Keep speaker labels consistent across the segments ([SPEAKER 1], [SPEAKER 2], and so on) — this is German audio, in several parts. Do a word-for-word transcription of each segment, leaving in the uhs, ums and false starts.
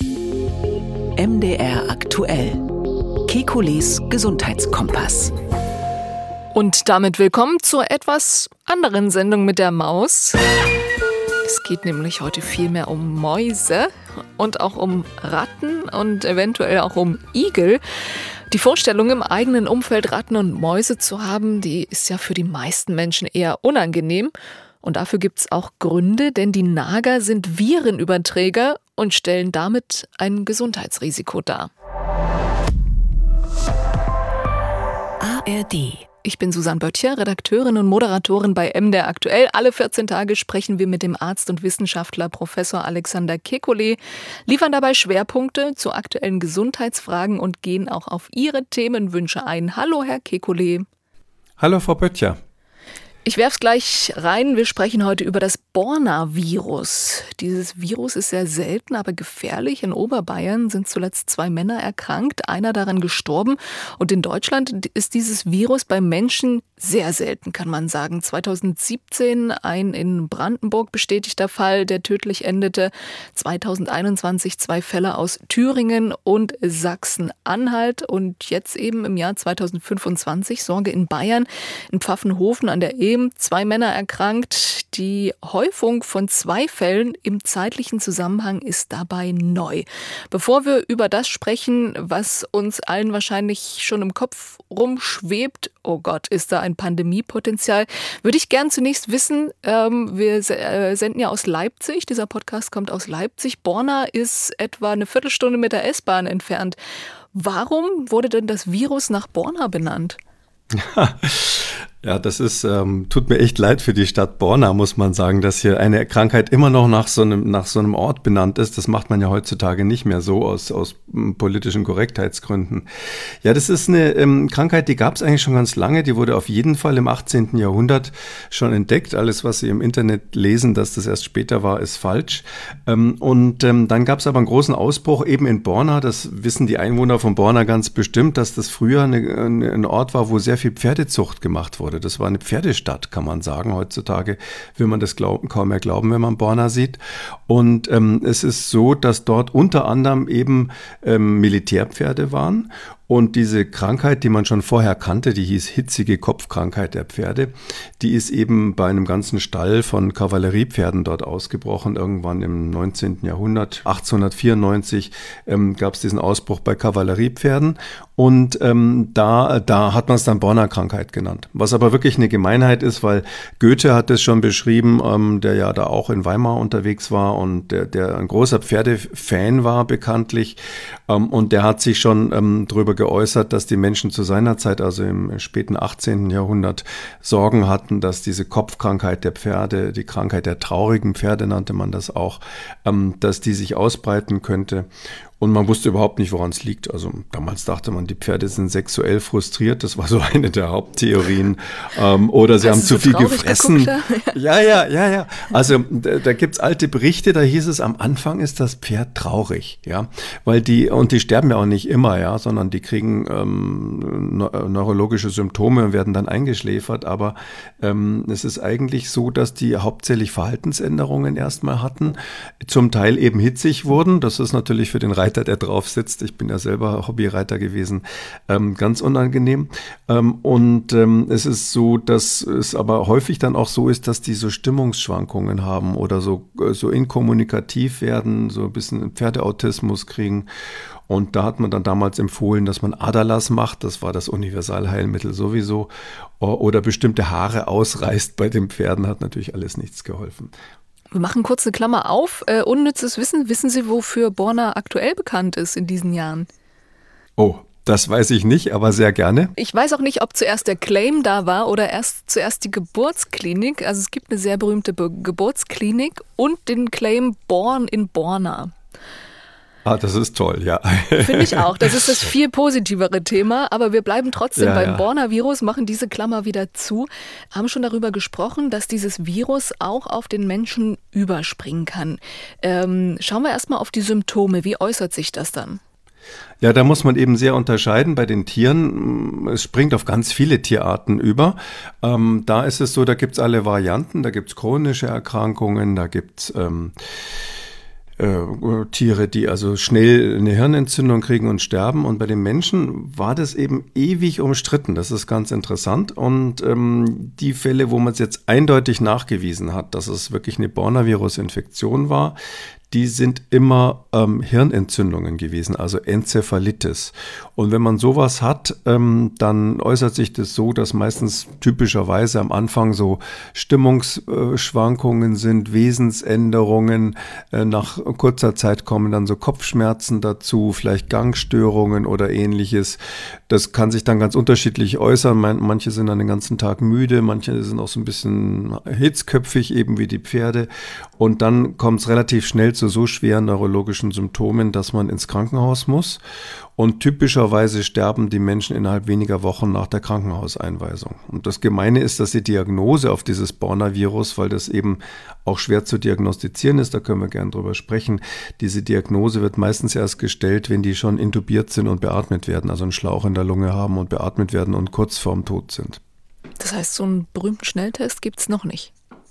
[SPEAKER 1] M D R aktuell. Kekules Gesundheitskompass.
[SPEAKER 2] Und damit willkommen zur etwas anderen Sendung mit der Maus. Es geht nämlich heute viel mehr um Mäuse und auch um Ratten und eventuell auch um Igel. Die Vorstellung, im eigenen Umfeld Ratten und Mäuse zu haben, die ist ja für die meisten Menschen eher unangenehm. Und dafür gibt es auch Gründe, denn die Nager sind Virenüberträger und stellen damit ein Gesundheitsrisiko dar.
[SPEAKER 1] A R D.
[SPEAKER 2] Ich bin Susanne Böttcher, Redakteurin und Moderatorin bei M D R aktuell. Alle vierzehn Tage sprechen wir mit dem Arzt und Wissenschaftler Professor Alexander Kekulé, liefern dabei Schwerpunkte zu aktuellen Gesundheitsfragen und gehen auch auf Ihre Themenwünsche ein. Hallo, Herr Kekulé.
[SPEAKER 3] Hallo, Frau Böttcher.
[SPEAKER 2] Ich werf's gleich rein. Wir sprechen heute über das Borna-Virus. Dieses Virus ist sehr selten, aber gefährlich. In Oberbayern sind zuletzt zwei Männer erkrankt, einer daran gestorben. Und in Deutschland ist dieses Virus bei Menschen sehr selten, kann man sagen. zweitausendsiebzehn ein in Brandenburg bestätigter Fall, der tödlich endete. zweitausendeinundzwanzig zwei Fälle aus Thüringen und Sachsen-Anhalt. Und jetzt eben im Jahr zweitausendfünfundzwanzig Sorge in Bayern, in Pfaffenhofen an der Ehe. Zwei Männer erkrankt. Die Häufung von zwei Fällen im zeitlichen Zusammenhang ist dabei neu. Bevor wir über das sprechen, was uns allen wahrscheinlich schon im Kopf rumschwebt, oh Gott, ist da ein Pandemiepotenzial, würde ich gern zunächst wissen, ähm, wir senden ja aus Leipzig, dieser Podcast kommt aus Leipzig. Borna ist etwa eine Viertelstunde mit der S-Bahn entfernt. Warum wurde denn das Virus nach Borna benannt?
[SPEAKER 3] Ja, das ist, ähm, tut mir echt leid für die Stadt Borna, muss man sagen, dass hier eine Krankheit immer noch nach so einem, nach so einem Ort benannt ist. Das macht man ja heutzutage nicht mehr so aus, aus politischen Korrektheitsgründen. Ja, das ist eine ähm, Krankheit, die gab es eigentlich schon ganz lange. Die wurde auf jeden Fall im achtzehnten Jahrhundert schon entdeckt. Alles, was Sie im Internet lesen, dass das erst später war, ist falsch. Ähm, und ähm, dann gab es aber einen großen Ausbruch eben in Borna. Das wissen die Einwohner von Borna ganz bestimmt, dass das früher eine, eine, ein Ort war, wo sehr viel Pferdezucht gemacht wurde. Das war eine Pferdestadt, kann man sagen. Heutzutage will man das glauben, kaum mehr glauben, wenn man Borna sieht. Und ähm, es ist so, dass dort unter anderem eben ähm, Militärpferde waren. Und diese Krankheit, die man schon vorher kannte, die hieß hitzige Kopfkrankheit der Pferde, die ist eben bei einem ganzen Stall von Kavalleriepferden dort ausgebrochen. Irgendwann im neunzehnten Jahrhundert, achtzehnhundertvierundneunzig, ähm, gab es diesen Ausbruch bei Kavalleriepferden. Und ähm, da, da hat man es dann Borna-Krankheit genannt. Was aber wirklich eine Gemeinheit ist, weil Goethe hat es schon beschrieben, ähm, der ja da auch in Weimar unterwegs war und der, der ein großer Pferdefan war bekanntlich. Ähm, und der hat sich schon ähm, drüber geäußert, dass die Menschen zu seiner Zeit, also im späten achtzehnten Jahrhundert, Sorgen hatten, dass diese Kopfkrankheit der Pferde, die Krankheit der traurigen Pferde nannte man das auch, ähm, dass die sich ausbreiten könnte. Und man wusste überhaupt nicht, woran es liegt. Also damals dachte man, die Pferde sind sexuell frustriert. Das war so eine der Haupttheorien. Ähm, oder sie
[SPEAKER 2] Hast
[SPEAKER 3] haben
[SPEAKER 2] du
[SPEAKER 3] zu
[SPEAKER 2] so
[SPEAKER 3] viel
[SPEAKER 2] traurig
[SPEAKER 3] gefressen.
[SPEAKER 2] geguckt,
[SPEAKER 3] ja, ja, ja, ja. Also da, da gibt's alte Berichte, da hieß es, am Anfang ist das Pferd traurig, ja. Weil die, und die sterben ja auch nicht immer, ja, sondern die kriegen ähm, ne- neurologische Symptome und werden dann eingeschläfert. Aber ähm, es ist eigentlich so, dass die hauptsächlich Verhaltensänderungen erstmal hatten, zum Teil eben hitzig wurden. Das ist natürlich für den Reiter, der drauf sitzt, ich bin ja selber Hobbyreiter gewesen, ähm, ganz unangenehm. Ähm, und ähm, es ist so, dass es aber häufig dann auch so ist, dass die so Stimmungsschwankungen haben oder so, so inkommunikativ werden, so ein bisschen Pferdeautismus kriegen. Und da hat man dann damals empfohlen, dass man Adalas macht, das war das Universalheilmittel sowieso, oder bestimmte Haare ausreißt bei den Pferden, hat natürlich alles nichts geholfen.
[SPEAKER 2] Wir machen kurz eine Klammer auf. Äh, unnützes Wissen. Wissen Sie, wofür Borna aktuell bekannt ist in diesen Jahren?
[SPEAKER 3] Oh, das weiß ich nicht, aber sehr gerne.
[SPEAKER 2] Ich weiß auch nicht, ob zuerst der Claim da war oder erst zuerst die Geburtsklinik. Also es gibt eine sehr berühmte Be- Geburtsklinik und den Claim Born in Borna.
[SPEAKER 3] Ah, das ist toll, ja.
[SPEAKER 2] Finde ich auch. Das ist das viel positivere Thema. Aber wir bleiben trotzdem
[SPEAKER 3] ja,
[SPEAKER 2] beim
[SPEAKER 3] ja.
[SPEAKER 2] Borna-Virus, machen diese Klammer wieder zu. Haben schon darüber gesprochen, dass dieses Virus auch auf den Menschen überspringen kann. Ähm, schauen wir erstmal auf die Symptome. Wie äußert sich das dann?
[SPEAKER 3] Ja, da muss man eben sehr unterscheiden bei den Tieren. Es springt auf ganz viele Tierarten über. Ähm, da ist es so, da gibt's alle Varianten. Da gibt's chronische Erkrankungen, da gibt's ähm, äh, Tiere, die also schnell eine Hirnentzündung kriegen und sterben. Und bei den Menschen war das eben ewig umstritten. Das ist ganz interessant. Und ähm, die Fälle, wo man es jetzt eindeutig nachgewiesen hat, dass es wirklich eine Bornavirus-Infektion war, die sind immer ähm, Hirnentzündungen gewesen, also Enzephalitis. Und wenn man sowas hat, ähm, dann äußert sich das so, dass meistens typischerweise am Anfang so Stimmungsschwankungen sind, Wesensänderungen. Äh, nach kurzer Zeit kommen dann so Kopfschmerzen dazu, vielleicht Gangstörungen oder ähnliches. Das kann sich dann ganz unterschiedlich äußern. Manche sind dann den ganzen Tag müde, manche sind auch so ein bisschen hitzköpfig, eben wie die Pferde. Und dann kommt es relativ schnell zu so schweren neurologischen Symptomen, dass man ins Krankenhaus muss. Und typischerweise sterben die Menschen innerhalb weniger Wochen nach der Krankenhauseinweisung. Und das Gemeine ist, dass die Diagnose auf dieses Bornavirus, weil das eben auch schwer zu diagnostizieren ist, da können wir gerne drüber sprechen, diese Diagnose wird meistens erst gestellt, wenn die schon intubiert sind und beatmet werden, also einen Schlauch in der Lunge haben und beatmet werden und kurz vorm Tod sind.
[SPEAKER 2] Das heißt, so einen berühmten Schnelltest gibt es noch nicht?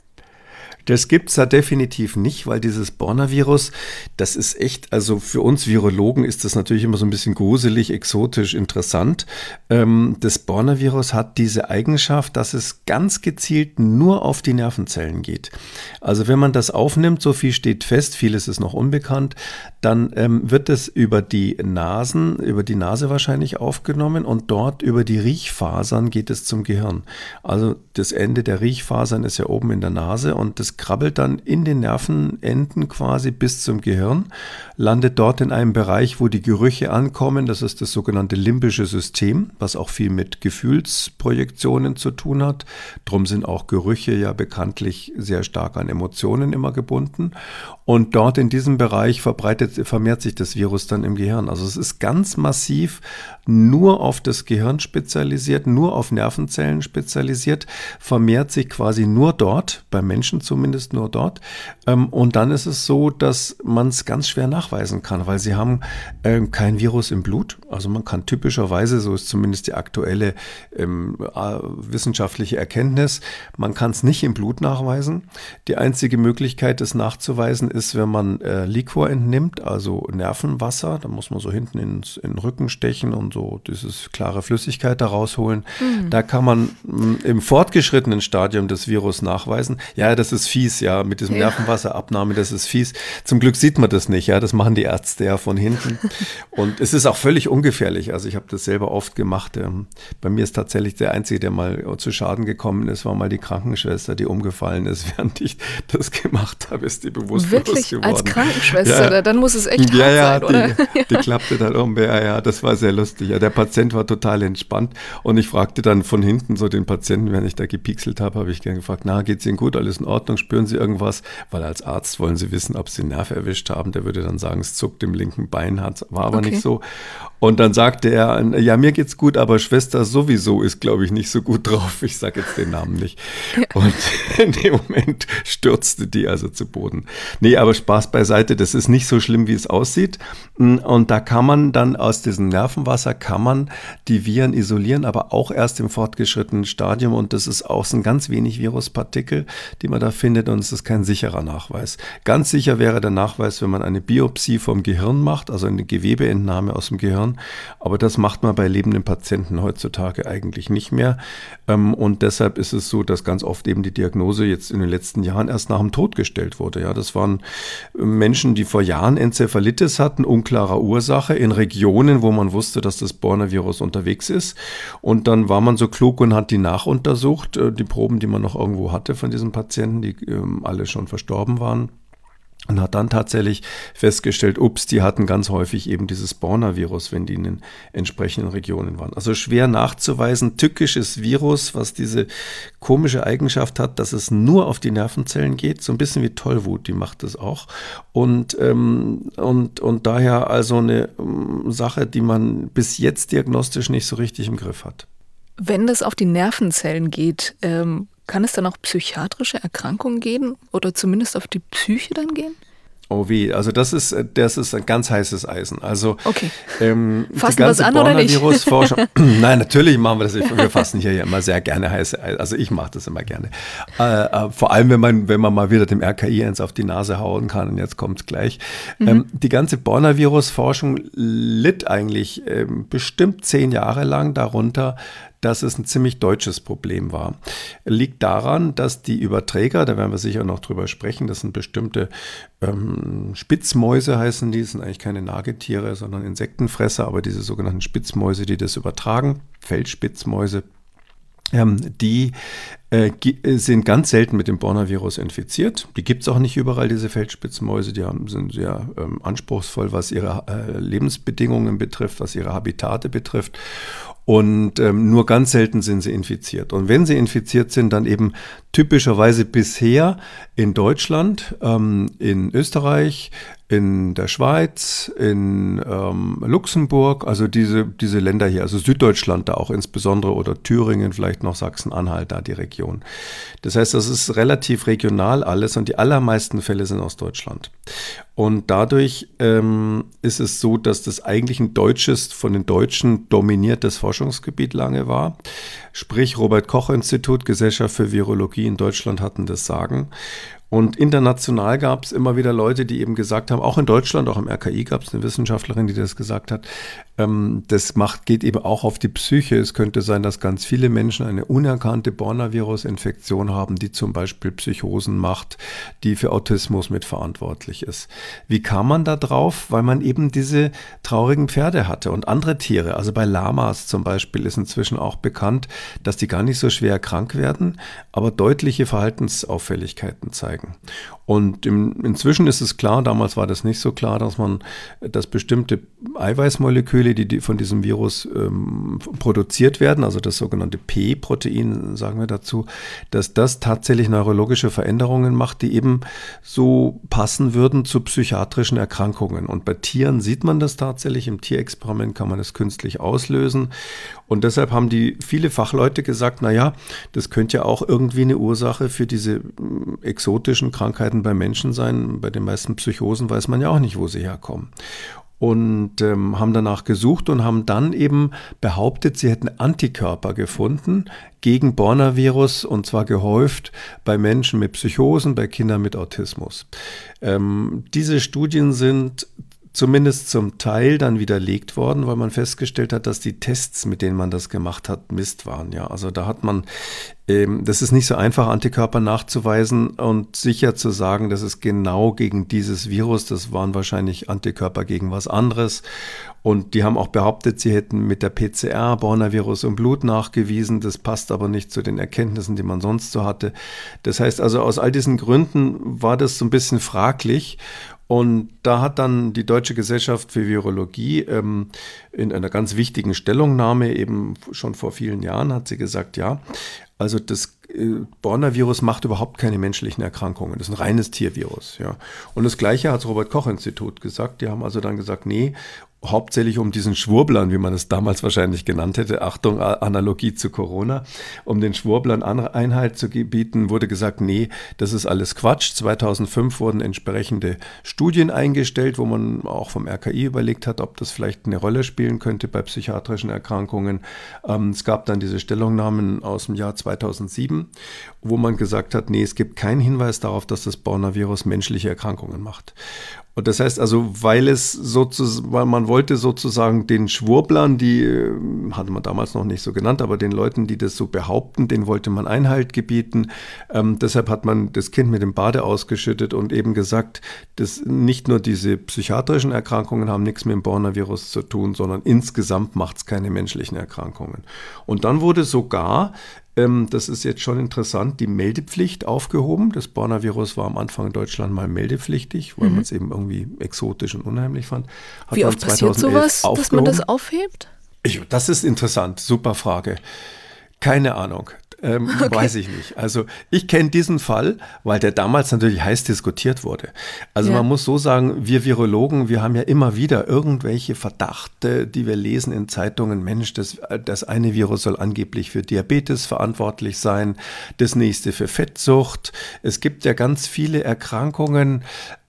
[SPEAKER 3] Das gibt's da definitiv nicht, weil dieses Bornavirus, das ist echt, also für uns Virologen ist das natürlich immer so ein bisschen gruselig, exotisch, interessant. Ähm, das Bornavirus hat diese Eigenschaft, dass es ganz gezielt nur auf die Nervenzellen geht. Also wenn man das aufnimmt, so viel steht fest, vieles ist noch unbekannt, dann ähm, wird es über die Nasen, über die Nase wahrscheinlich aufgenommen und dort über die Riechfasern geht es zum Gehirn. Also das Ende der Riechfasern ist ja oben in der Nase und das krabbelt dann in den Nervenenden quasi bis zum Gehirn, landet dort in einem Bereich, wo die Gerüche ankommen. Das ist das sogenannte limbische System, was auch viel mit Gefühlsprojektionen zu tun hat. Drum sind auch Gerüche ja bekanntlich sehr stark an Emotionen immer gebunden. Und dort in diesem Bereich verbreitet, vermehrt sich das Virus dann im Gehirn. Also es ist ganz massiv nur auf das Gehirn spezialisiert, nur auf Nervenzellen spezialisiert, vermehrt sich quasi nur dort, bei Menschen zumindest nur dort. Und dann ist es so, dass man es ganz schwer nachweisen kann, weil sie haben kein Virus im Blut. Also man kann typischerweise, so ist zumindest die aktuelle ähm, wissenschaftliche Erkenntnis, man kann es nicht im Blut nachweisen. Die einzige Möglichkeit, es nachzuweisen, ist, wenn man äh, Liquor entnimmt, also Nervenwasser, da muss man so hinten ins, in den Rücken stechen und so dieses klare Flüssigkeit da rausholen. Mhm. Da kann man mh, im fortgeschrittenen Stadium des Virus nachweisen. Ja, das ist fies, ja, mit diesem ja. Nervenwasserabnahme, das ist fies. Zum Glück sieht man das nicht, ja, das machen die Ärzte ja von hinten. Und es ist auch völlig ungefährlich, also ich habe das selber oft gemacht. Ähm, bei mir ist tatsächlich der Einzige, der mal zu Schaden gekommen ist, war mal die Krankenschwester, die umgefallen ist, während ich das gemacht habe, ist die bewusstlos
[SPEAKER 2] Wirklich?
[SPEAKER 3] geworden.
[SPEAKER 2] Als Krankenschwester, ja. Dann muss es echt
[SPEAKER 3] ja,
[SPEAKER 2] hart
[SPEAKER 3] ja,
[SPEAKER 2] sein,
[SPEAKER 3] die,
[SPEAKER 2] oder?
[SPEAKER 3] Die, die klappte dann um, ja, ja, das war sehr lustig. Ja, der Patient war total entspannt und ich fragte dann von hinten so den Patienten, wenn ich da gepixelt habe, habe ich gern gefragt, na, geht's Ihnen gut, alles in Ordnung, spüren Sie irgendwas? Weil als Arzt wollen Sie wissen, ob Sie den Nerv erwischt haben. Der würde dann sagen, es zuckt im linken Bein, hat, war aber okay. nicht so. Und dann sagte er, ja, mir geht's gut, aber Schwester sowieso ist, glaube ich, nicht so gut drauf. Ich sage jetzt den Namen nicht. Ja. Und in dem Moment stürzte die also zu Boden. Nee, aber Spaß beiseite, das ist nicht so schlimm, wie es aussieht. Und da kann man dann aus diesem Nervenwasser, kann man die Viren isolieren, aber auch erst im fortgeschrittenen Stadium. Und das ist auch so ein ganz wenig Viruspartikel, die man da findet. Und es ist kein sicherer Nachweis. Ganz sicher wäre der Nachweis, wenn man eine Biopsie vom Gehirn macht, also eine Gewebeentnahme aus dem Gehirn. Aber das macht man bei lebenden Patienten heutzutage eigentlich nicht mehr. Und deshalb ist es so, dass ganz oft eben die Diagnose jetzt in den letzten Jahren erst nach dem Tod gestellt wurde. Ja, das waren Menschen, die vor Jahren Enzephalitis hatten, unklarer Ursache, in Regionen, wo man wusste, dass das Bornavirus unterwegs ist. Und dann war man so klug und hat die nachuntersucht, die Proben, die man noch irgendwo hatte von diesen Patienten, die alle schon verstorben waren. Und hat dann tatsächlich festgestellt, ups, die hatten ganz häufig eben dieses Bornavirus, wenn die in den entsprechenden Regionen waren. Also schwer nachzuweisen, tückisches Virus, was diese komische Eigenschaft hat, dass es nur auf die Nervenzellen geht, so ein bisschen wie Tollwut, die macht das auch. Und, ähm, und, und daher also eine ähm, Sache, die man bis jetzt diagnostisch nicht so richtig im Griff hat.
[SPEAKER 2] Wenn das auf die Nervenzellen geht, ähm kann es dann auch psychiatrische Erkrankungen geben oder zumindest auf die Psyche dann gehen?
[SPEAKER 3] Oh weh, also das ist, das ist ein ganz heißes Eisen. Also
[SPEAKER 2] okay.
[SPEAKER 3] ähm,
[SPEAKER 2] fassen wir es an oder nicht?
[SPEAKER 3] Nein, natürlich machen wir das. Wir fassen hier ja immer sehr gerne heiße Eisen. Also ich mache das immer gerne. Äh, äh, vor allem, wenn man, wenn man mal wieder dem R K I eins auf die Nase hauen kann. Und jetzt kommt es gleich. Mhm. Ähm, die ganze Borna-Virus-Forschung litt eigentlich ähm, bestimmt zehn Jahre lang darunter, dass es ein ziemlich deutsches Problem war. Liegt daran, dass die Überträger, da werden wir sicher noch drüber sprechen, das sind bestimmte ähm, Spitzmäuse heißen die, das sind eigentlich keine Nagetiere, sondern Insektenfresser, aber diese sogenannten Spitzmäuse, die das übertragen, Feldspitzmäuse, ähm, die äh, sind ganz selten mit dem Borna-Virus infiziert. Die gibt es auch nicht überall, diese Feldspitzmäuse, die haben, sind sehr ähm, anspruchsvoll, was ihre äh, Lebensbedingungen betrifft, was ihre Habitate betrifft. Und ähm, nur ganz selten sind sie infiziert. Und wenn sie infiziert sind, dann eben typischerweise bisher in Deutschland, ähm, in Österreich, in der Schweiz, in ähm, Luxemburg, also diese, diese Länder hier, also Süddeutschland da auch insbesondere oder Thüringen, vielleicht noch Sachsen-Anhalt, da die Region. Das heißt, das ist relativ regional alles und die allermeisten Fälle sind aus Deutschland. Und dadurch ähm, ist es so, dass das eigentlich ein deutsches, von den Deutschen dominiertes Forschungsgebiet lange war. Sprich, Robert-Koch-Institut, Gesellschaft für Virologie in Deutschland hatten das Sagen. Und international gab es immer wieder Leute, die eben gesagt haben, auch in Deutschland, auch im R K I gab es eine Wissenschaftlerin, die das gesagt hat, ähm, das macht, geht eben auch auf die Psyche. Es könnte sein, dass ganz viele Menschen eine unerkannte Borna-Virus-Infektion haben, die zum Beispiel Psychosen macht, die für Autismus mitverantwortlich ist. Wie kam man da drauf? Weil man eben diese traurigen Pferde hatte und andere Tiere. Also bei Lamas zum Beispiel ist inzwischen auch bekannt, dass die gar nicht so schwer krank werden, aber deutliche Verhaltensauffälligkeiten zeigen. Und im, inzwischen ist es klar, damals war das nicht so klar, dass man, dass bestimmte Eiweißmoleküle, die, die von diesem Virus ähm, produziert werden, also das sogenannte P-Protein, sagen wir dazu, dass das tatsächlich neurologische Veränderungen macht, die eben so passen würden zu psychiatrischen Erkrankungen. Und bei Tieren sieht man das tatsächlich, im Tierexperiment kann man das künstlich auslösen. Und deshalb haben die viele Fachleute gesagt, naja, das könnte ja auch irgendwie eine Ursache für diese exotischen Krankheiten bei Menschen sein. Bei den meisten Psychosen weiß man ja auch nicht, wo sie herkommen. Und ähm, haben danach gesucht und haben dann eben behauptet, sie hätten Antikörper gefunden gegen Borna-Virus und zwar gehäuft bei Menschen mit Psychosen, bei Kindern mit Autismus. Ähm, diese Studien sind zumindest zum Teil dann widerlegt worden, weil man festgestellt hat, dass die Tests, mit denen man das gemacht hat, Mist waren. Ja, also da hat man, ähm, das ist nicht so einfach, Antikörper nachzuweisen und sicher zu sagen, das ist genau gegen dieses Virus. Das waren wahrscheinlich Antikörper gegen was anderes. Und die haben auch behauptet, sie hätten mit der P C R Borna-Virus im Blut nachgewiesen. Das passt aber nicht zu den Erkenntnissen, die man sonst so hatte. Das heißt also, aus all diesen Gründen war das so ein bisschen fraglich. Und da hat dann die Deutsche Gesellschaft für Virologie ähm, in einer ganz wichtigen Stellungnahme eben schon vor vielen Jahren hat sie gesagt, ja, also das äh, Borna-Virus macht überhaupt keine menschlichen Erkrankungen. Das ist ein reines Tiervirus. Ja. Und das Gleiche hat das Robert-Koch-Institut gesagt. Die haben also dann gesagt, nee, hauptsächlich um diesen Schwurblern, wie man es damals wahrscheinlich genannt hätte, Achtung, Analogie zu Corona, um den Schwurblern Einhalt zu bieten, wurde gesagt, nee, das ist alles Quatsch. zweitausendfünf wurden entsprechende Studien eingestellt, wo man auch vom R K I überlegt hat, ob das vielleicht eine Rolle spielen könnte bei psychiatrischen Erkrankungen. Ähm, es gab dann diese Stellungnahmen aus dem Jahr zweitausendsieben, wo man gesagt hat, nee, es gibt keinen Hinweis darauf, dass das Borna-Virus menschliche Erkrankungen macht. Und das heißt also, weil es sozusagen, weil man wollte sozusagen den Schwurblern, die hatte man damals noch nicht so genannt, aber den Leuten, die das so behaupten, denen wollte man Einhalt gebieten. Ähm, deshalb hat man das Kind mit dem Bade ausgeschüttet und eben gesagt, dass nicht nur diese psychiatrischen Erkrankungen haben nichts mit dem Borna-Virus zu tun, sondern insgesamt macht es keine menschlichen Erkrankungen. Und dann wurde sogar, ähm, das ist jetzt schon interessant, die Meldepflicht aufgehoben. Das Borna-Virus war am Anfang in Deutschland mal meldepflichtig, weil mhm. man es eben irgendwie exotisch und unheimlich fand. Hat
[SPEAKER 2] Wie oft passiert sowas, aufgehoben. Dass man das aufhebt?
[SPEAKER 3] Ich, das ist interessant, super Frage. Keine Ahnung. Ähm, okay. Weiß ich nicht. Also ich kenne diesen Fall, weil der damals natürlich heiß diskutiert wurde. Also ja. Man muss so sagen, wir Virologen, wir haben ja immer wieder irgendwelche Verdachte, die wir lesen in Zeitungen. Mensch, das, das eine Virus soll angeblich für Diabetes verantwortlich sein, das nächste für Fettsucht. Es gibt ja ganz viele Erkrankungen,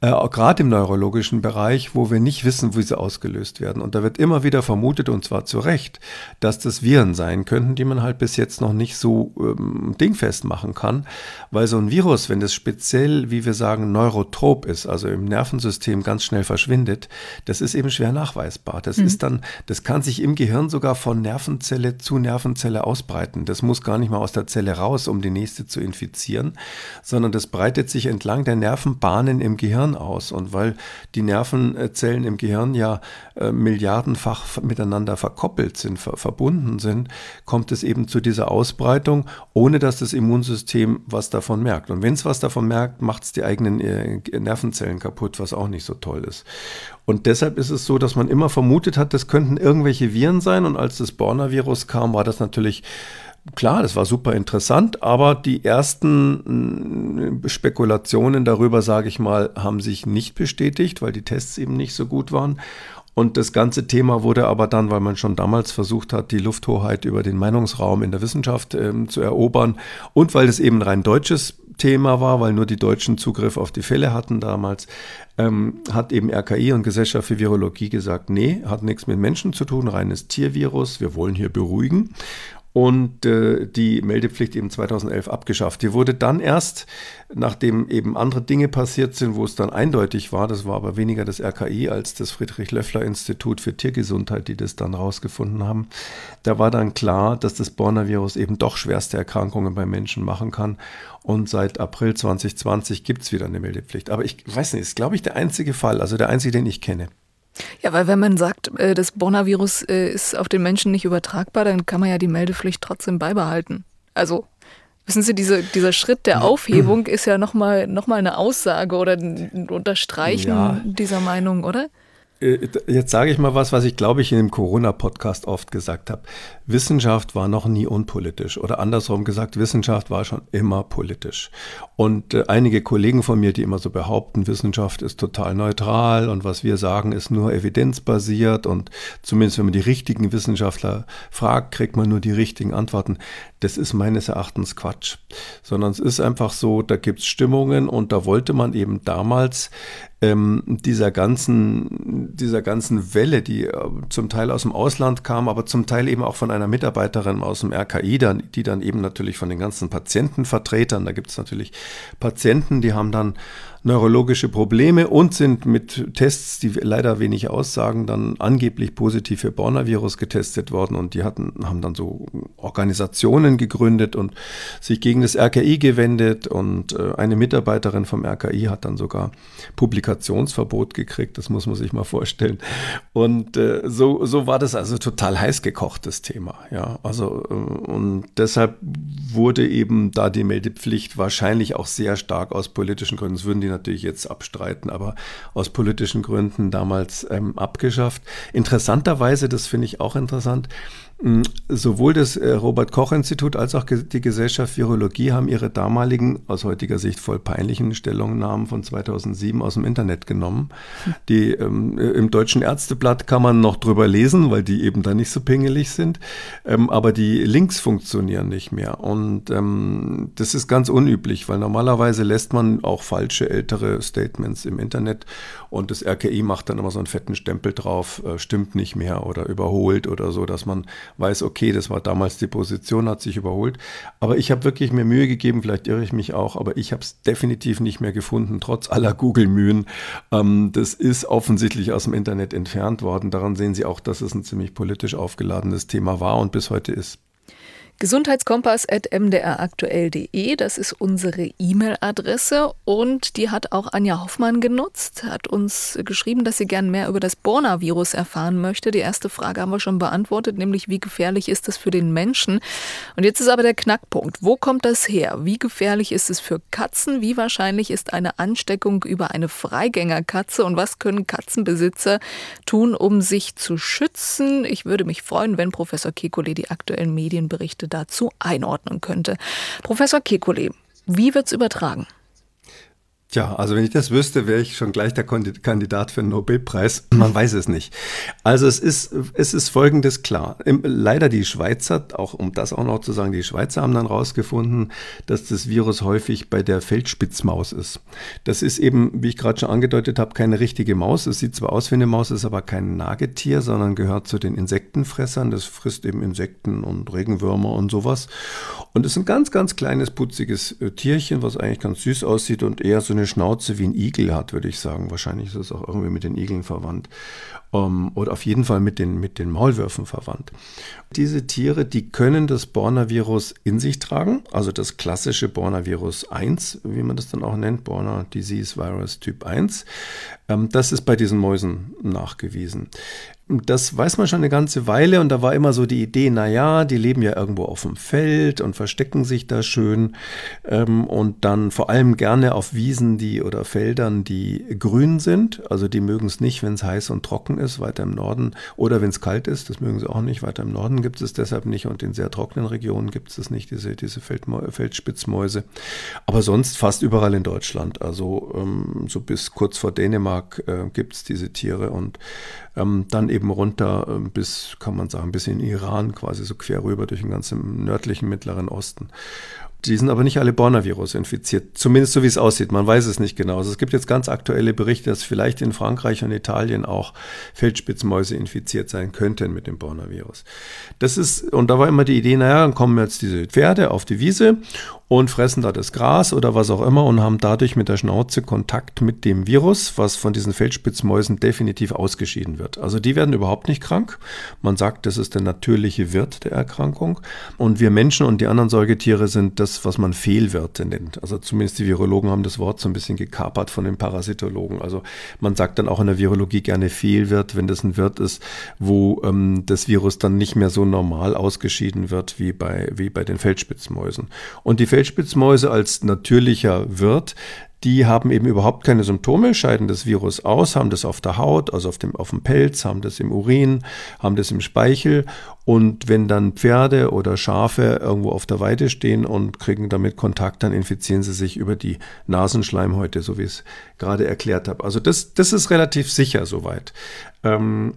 [SPEAKER 3] äh, gerade im neurologischen Bereich, wo wir nicht wissen, wie sie ausgelöst werden. Und da wird immer wieder vermutet, und zwar zu Recht, dass das Viren sein könnten, die man halt bis jetzt noch nicht so ähm, dingfest machen kann, weil so ein Virus, wenn das speziell, wie wir sagen, neurotrop ist, also im Nervensystem ganz schnell verschwindet, das ist eben schwer nachweisbar. Das mhm. ist dann, das kann sich im Gehirn sogar von Nervenzelle zu Nervenzelle ausbreiten. Das muss gar nicht mal aus der Zelle raus, um die nächste zu infizieren, sondern das breitet sich entlang der Nervenbahnen im Gehirn aus. Und weil die Nervenzellen im Gehirn ja äh, milliardenfach miteinander verkoppelt sind, ver- verbunden sind, kommt es eben zu dieser Ausbreitung, ohne dass das Immunsystem was davon merkt. Und wenn es was davon merkt, macht es die eigenen äh, Nervenzellen kaputt, was auch nicht so toll ist. Und deshalb ist es so, dass man immer vermutet hat, das könnten irgendwelche Viren sein. Und als das Borna-Virus kam, war das natürlich klar, das war super interessant, aber die ersten Spekulationen darüber, sage ich mal, haben sich nicht bestätigt, weil die Tests eben nicht so gut waren. Und das ganze Thema wurde aber dann, weil man schon damals versucht hat, die Lufthoheit über den Meinungsraum in der Wissenschaft ähm, zu erobern und weil es eben ein rein deutsches Thema war, weil nur die Deutschen Zugriff auf die Fälle hatten damals, ähm, hat eben R K I und Gesellschaft für Virologie gesagt, nee, hat nichts mit Menschen zu tun, reines Tiervirus, wir wollen hier beruhigen. Und äh, die Meldepflicht eben zweitausendelf abgeschafft. Die wurde dann erst, nachdem eben andere Dinge passiert sind, wo es dann eindeutig war, das war aber weniger das R K I als das Friedrich-Loeffler-Institut für Tiergesundheit, die das dann rausgefunden haben. Da war dann klar, dass das Borna-Virus eben doch schwerste Erkrankungen bei Menschen machen kann. Und seit April zwanzig zwanzig gibt es wieder eine Meldepflicht. Aber ich weiß nicht, ist, glaube ich, der einzige Fall, also der einzige, den ich kenne.
[SPEAKER 2] Ja, weil wenn man sagt, das Borna-Virus ist auf den Menschen nicht übertragbar, dann kann man ja die Meldepflicht trotzdem beibehalten. Also, wissen Sie, diese, dieser Schritt der Aufhebung ist ja nochmal noch mal eine Aussage oder ein Unterstreichen ja. dieser Meinung, oder?
[SPEAKER 3] Jetzt sage ich mal was, was ich glaube ich in dem Corona-Podcast oft gesagt habe. Wissenschaft war noch nie unpolitisch oder andersrum gesagt, Wissenschaft war schon immer politisch. Und äh, einige Kollegen von mir, die immer so behaupten, Wissenschaft ist total neutral und was wir sagen, ist nur evidenzbasiert und zumindest wenn man die richtigen Wissenschaftler fragt, kriegt man nur die richtigen Antworten. Das ist meines Erachtens Quatsch. Sondern es ist einfach so, da gibt es Stimmungen und da wollte man eben damals ähm, dieser ganzen, dieser ganzen Welle, die äh, zum Teil aus dem Ausland kam, aber zum Teil eben auch von einer Mitarbeiterin aus dem R K I, dann, die dann eben natürlich von den ganzen Patientenvertretern, da gibt es natürlich Patienten, die haben dann neurologische Probleme und sind mit Tests, die leider wenig aussagen, dann angeblich positiv für Borna-Virus getestet worden und die hatten, haben dann so Organisationen gegründet und sich gegen das R K I gewendet und äh, eine Mitarbeiterin vom R K I hat dann sogar Publikationsverbot gekriegt, das muss man sich mal vorstellen. Und äh, so, so war das also total heiß gekocht, das Thema. Ja, also äh, und deshalb wurde eben da die Meldepflicht wahrscheinlich auch sehr stark aus politischen Gründen, das würden die natürlich jetzt abstreiten, aber aus politischen Gründen damals ähm, abgeschafft. Interessanterweise, das finde ich auch interessant, mh, sowohl das äh, Robert-Koch-Institut als auch ge- die Gesellschaft Virologie haben ihre damaligen, aus heutiger Sicht voll peinlichen Stellungnahmen von zweitausendsieben aus dem Internet genommen. Hm. Die ähm, im Deutschen Ärzteblatt kann man noch drüber lesen, weil die eben da nicht so pingelig sind, ähm, aber die Links funktionieren nicht mehr und ähm, das ist ganz unüblich, weil normalerweise lässt man auch falsche ältere Statements im Internet und das R K I macht dann immer so einen fetten Stempel drauf, äh, stimmt nicht mehr oder überholt oder so, dass man weiß, okay, das war damals die Position, hat sich überholt. Aber ich habe wirklich mir Mühe gegeben, vielleicht irre ich mich auch, aber ich habe es definitiv nicht mehr gefunden, trotz aller Google-Mühen. Ähm, das ist offensichtlich aus dem Internet entfernt worden. Daran sehen Sie auch, dass es ein ziemlich politisch aufgeladenes Thema war und bis heute ist.
[SPEAKER 2] Gesundheitskompass at m d r aktuell punkt d e, das ist unsere E-Mail-Adresse und die hat auch Anja Hoffmann genutzt, hat uns geschrieben, dass sie gern mehr über das Borna-Virus erfahren möchte. Die erste Frage haben wir schon beantwortet, nämlich wie gefährlich ist es für den Menschen? Und jetzt ist aber der Knackpunkt, wo kommt das her? Wie gefährlich ist es für Katzen? Wie wahrscheinlich ist eine Ansteckung über eine Freigängerkatze? Und was können Katzenbesitzer tun, um sich zu schützen? Ich würde mich freuen, wenn Professor Kekulé die aktuellen Medienberichte dazu einordnen könnte. Professor Kekulé, wie wird es übertragen?
[SPEAKER 3] Tja, also wenn ich das wüsste, wäre ich schon gleich der Kandidat für den Nobelpreis. Man weiß es nicht. Also es ist, es ist Folgendes klar. Leider die Schweizer, auch um das auch noch zu sagen, die Schweizer haben dann rausgefunden, dass das Virus häufig bei der Feldspitzmaus ist. Das ist eben, wie ich gerade schon angedeutet habe, keine richtige Maus. Es sieht zwar aus wie eine Maus, ist aber kein Nagetier, sondern gehört zu den Insektenfressern. Das frisst eben Insekten und Regenwürmer und sowas. Und es ist ein ganz, ganz kleines, putziges Tierchen, was eigentlich ganz süß aussieht und eher so eine Schnauze wie ein Igel hat, würde ich sagen. Wahrscheinlich ist es auch irgendwie mit den Igeln verwandt. Um, oder auf jeden Fall mit den, mit den Maulwürfen verwandt. Diese Tiere, die können das Borna-Virus in sich tragen, also das klassische Borna-Virus eins, wie man das dann auch nennt, Borna Disease Virus Typ eins. Ähm, das ist bei diesen Mäusen nachgewiesen. Das weiß man schon eine ganze Weile und da war immer so die Idee, naja, die leben ja irgendwo auf dem Feld und verstecken sich da schön ähm, und dann vor allem gerne auf Wiesen die oder Feldern, die grün sind. Also die mögen es nicht, wenn es heiß und trocken ist, weiter im Norden, oder wenn es kalt ist, das mögen sie auch nicht. Weiter im Norden gibt es deshalb nicht und in sehr trockenen Regionen gibt es nicht, diese, diese Feldmäu- Feldspitzmäuse. Aber sonst fast überall in Deutschland, also ähm, so bis kurz vor Dänemark äh, gibt es diese Tiere und ähm, dann eben runter äh, bis, kann man sagen, bis in Iran, quasi so quer rüber durch den ganzen nördlichen Mittleren Osten. Die sind aber nicht alle Borna-Virus infiziert, zumindest so wie es aussieht. Man weiß es nicht genau. Also es gibt jetzt ganz aktuelle Berichte, dass vielleicht in Frankreich und Italien auch Feldspitzmäuse infiziert sein könnten mit dem Borna-Virus. Das ist, und da war immer die Idee, naja, dann kommen jetzt diese Pferde auf die Wiese und fressen da das Gras oder was auch immer und haben dadurch mit der Schnauze Kontakt mit dem Virus, was von diesen Feldspitzmäusen definitiv ausgeschieden wird. Also die werden überhaupt nicht krank. Man sagt, das ist der natürliche Wirt der Erkrankung. Und wir Menschen und die anderen Säugetiere sind das, was man Fehlwirte nennt. Also zumindest die Virologen haben das Wort so ein bisschen gekapert von den Parasitologen. Also man sagt dann auch in der Virologie gerne Fehlwirt, wenn das ein Wirt ist, wo ähm, das Virus dann nicht mehr so normal ausgeschieden wird wie bei, wie bei den Feldspitzmäusen. Und die Feldspitzmäuse als natürlicher Wirt, die haben eben überhaupt keine Symptome, scheiden das Virus aus, haben das auf der Haut, also auf dem, auf dem Pelz, haben das im Urin, haben das im Speichel. Und wenn dann Pferde oder Schafe irgendwo auf der Weide stehen und kriegen damit Kontakt, dann infizieren sie sich über die Nasenschleimhäute, so wie ich es gerade erklärt habe. Also das, das ist relativ sicher soweit. Ähm,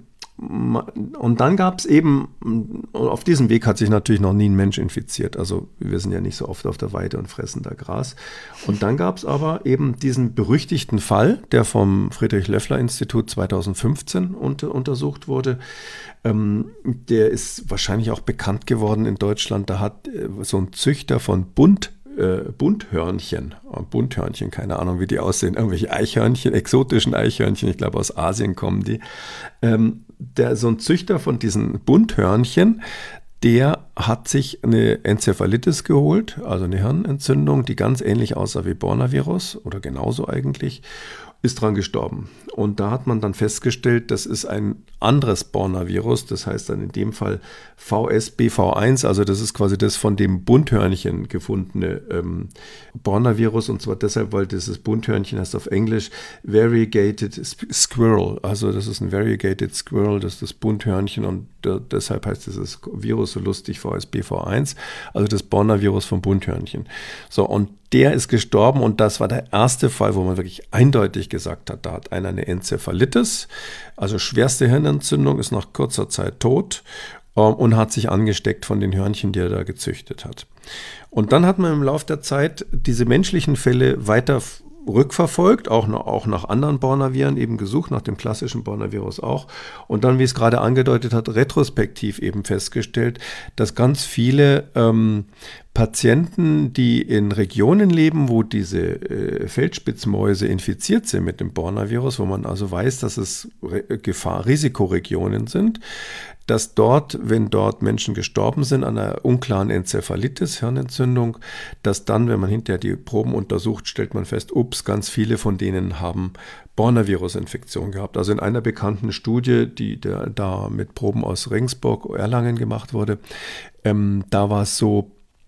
[SPEAKER 3] Und dann gab es eben, auf diesem Weg hat sich natürlich noch nie ein Mensch infiziert. Also wir sind ja nicht so oft auf der Weide und fressen da Gras. Und dann gab es aber eben diesen berüchtigten Fall, der vom Friedrich-Loeffler-Institut zweitausendfünfzehn unter, untersucht wurde. Ähm, der ist wahrscheinlich auch bekannt geworden in Deutschland. Da hat äh, so ein Züchter von Bunt Äh, Bunthörnchen, Bunthörnchen, keine Ahnung, wie die aussehen, irgendwelche Eichhörnchen, exotischen Eichhörnchen, ich glaube aus Asien kommen die. Ähm, der, so ein Züchter von diesen Bunthörnchen, der hat sich eine Enzephalitis geholt, also eine Hirnentzündung, die ganz ähnlich aussah wie Borna-Virus oder genauso eigentlich, ist dran gestorben. Und da hat man dann festgestellt, das ist ein anderes Borna-Virus, das heißt dann in dem Fall V S B V eins, also das ist quasi das von dem Bunthörnchen gefundene ähm, Borna-Virus, und zwar deshalb, weil dieses Bunthörnchen heißt auf Englisch Variegated Squirrel, also das ist ein Variegated Squirrel, das ist das Bunthörnchen, und äh, deshalb heißt dieses Virus so lustig V S B V eins, also das Borna-Virus vom Bunthörnchen. So, und der ist gestorben, und das war der erste Fall, wo man wirklich eindeutig gesagt hat, da hat einer eine Enzephalitis, also schwerste Hirnentzündung, ist nach kurzer Zeit tot ähm, und hat sich angesteckt von den Hörnchen, die er da gezüchtet hat. Und dann hat man im Laufe der Zeit diese menschlichen Fälle weiter rückverfolgt, auch nach, auch nach anderen Borna-Viren eben gesucht, nach dem klassischen Borna-Virus auch. Und dann, wie es gerade angedeutet hat, retrospektiv eben festgestellt, dass ganz viele ähm, Patienten, die in Regionen leben, wo diese äh, Feldspitzmäuse infiziert sind mit dem Borna-Virus, wo man also weiß, dass es Re- Gefahr, Risikoregionen sind, dass dort, wenn dort Menschen gestorben sind an einer unklaren Enzephalitis, Hirnentzündung, dass dann, wenn man hinterher die Proben untersucht, stellt man fest, ups, ganz viele von denen haben Borna-Virus-Infektion gehabt. Also in einer bekannten Studie, die der, da mit Proben aus Regensburg, Erlangen gemacht wurde, ähm, da war es so,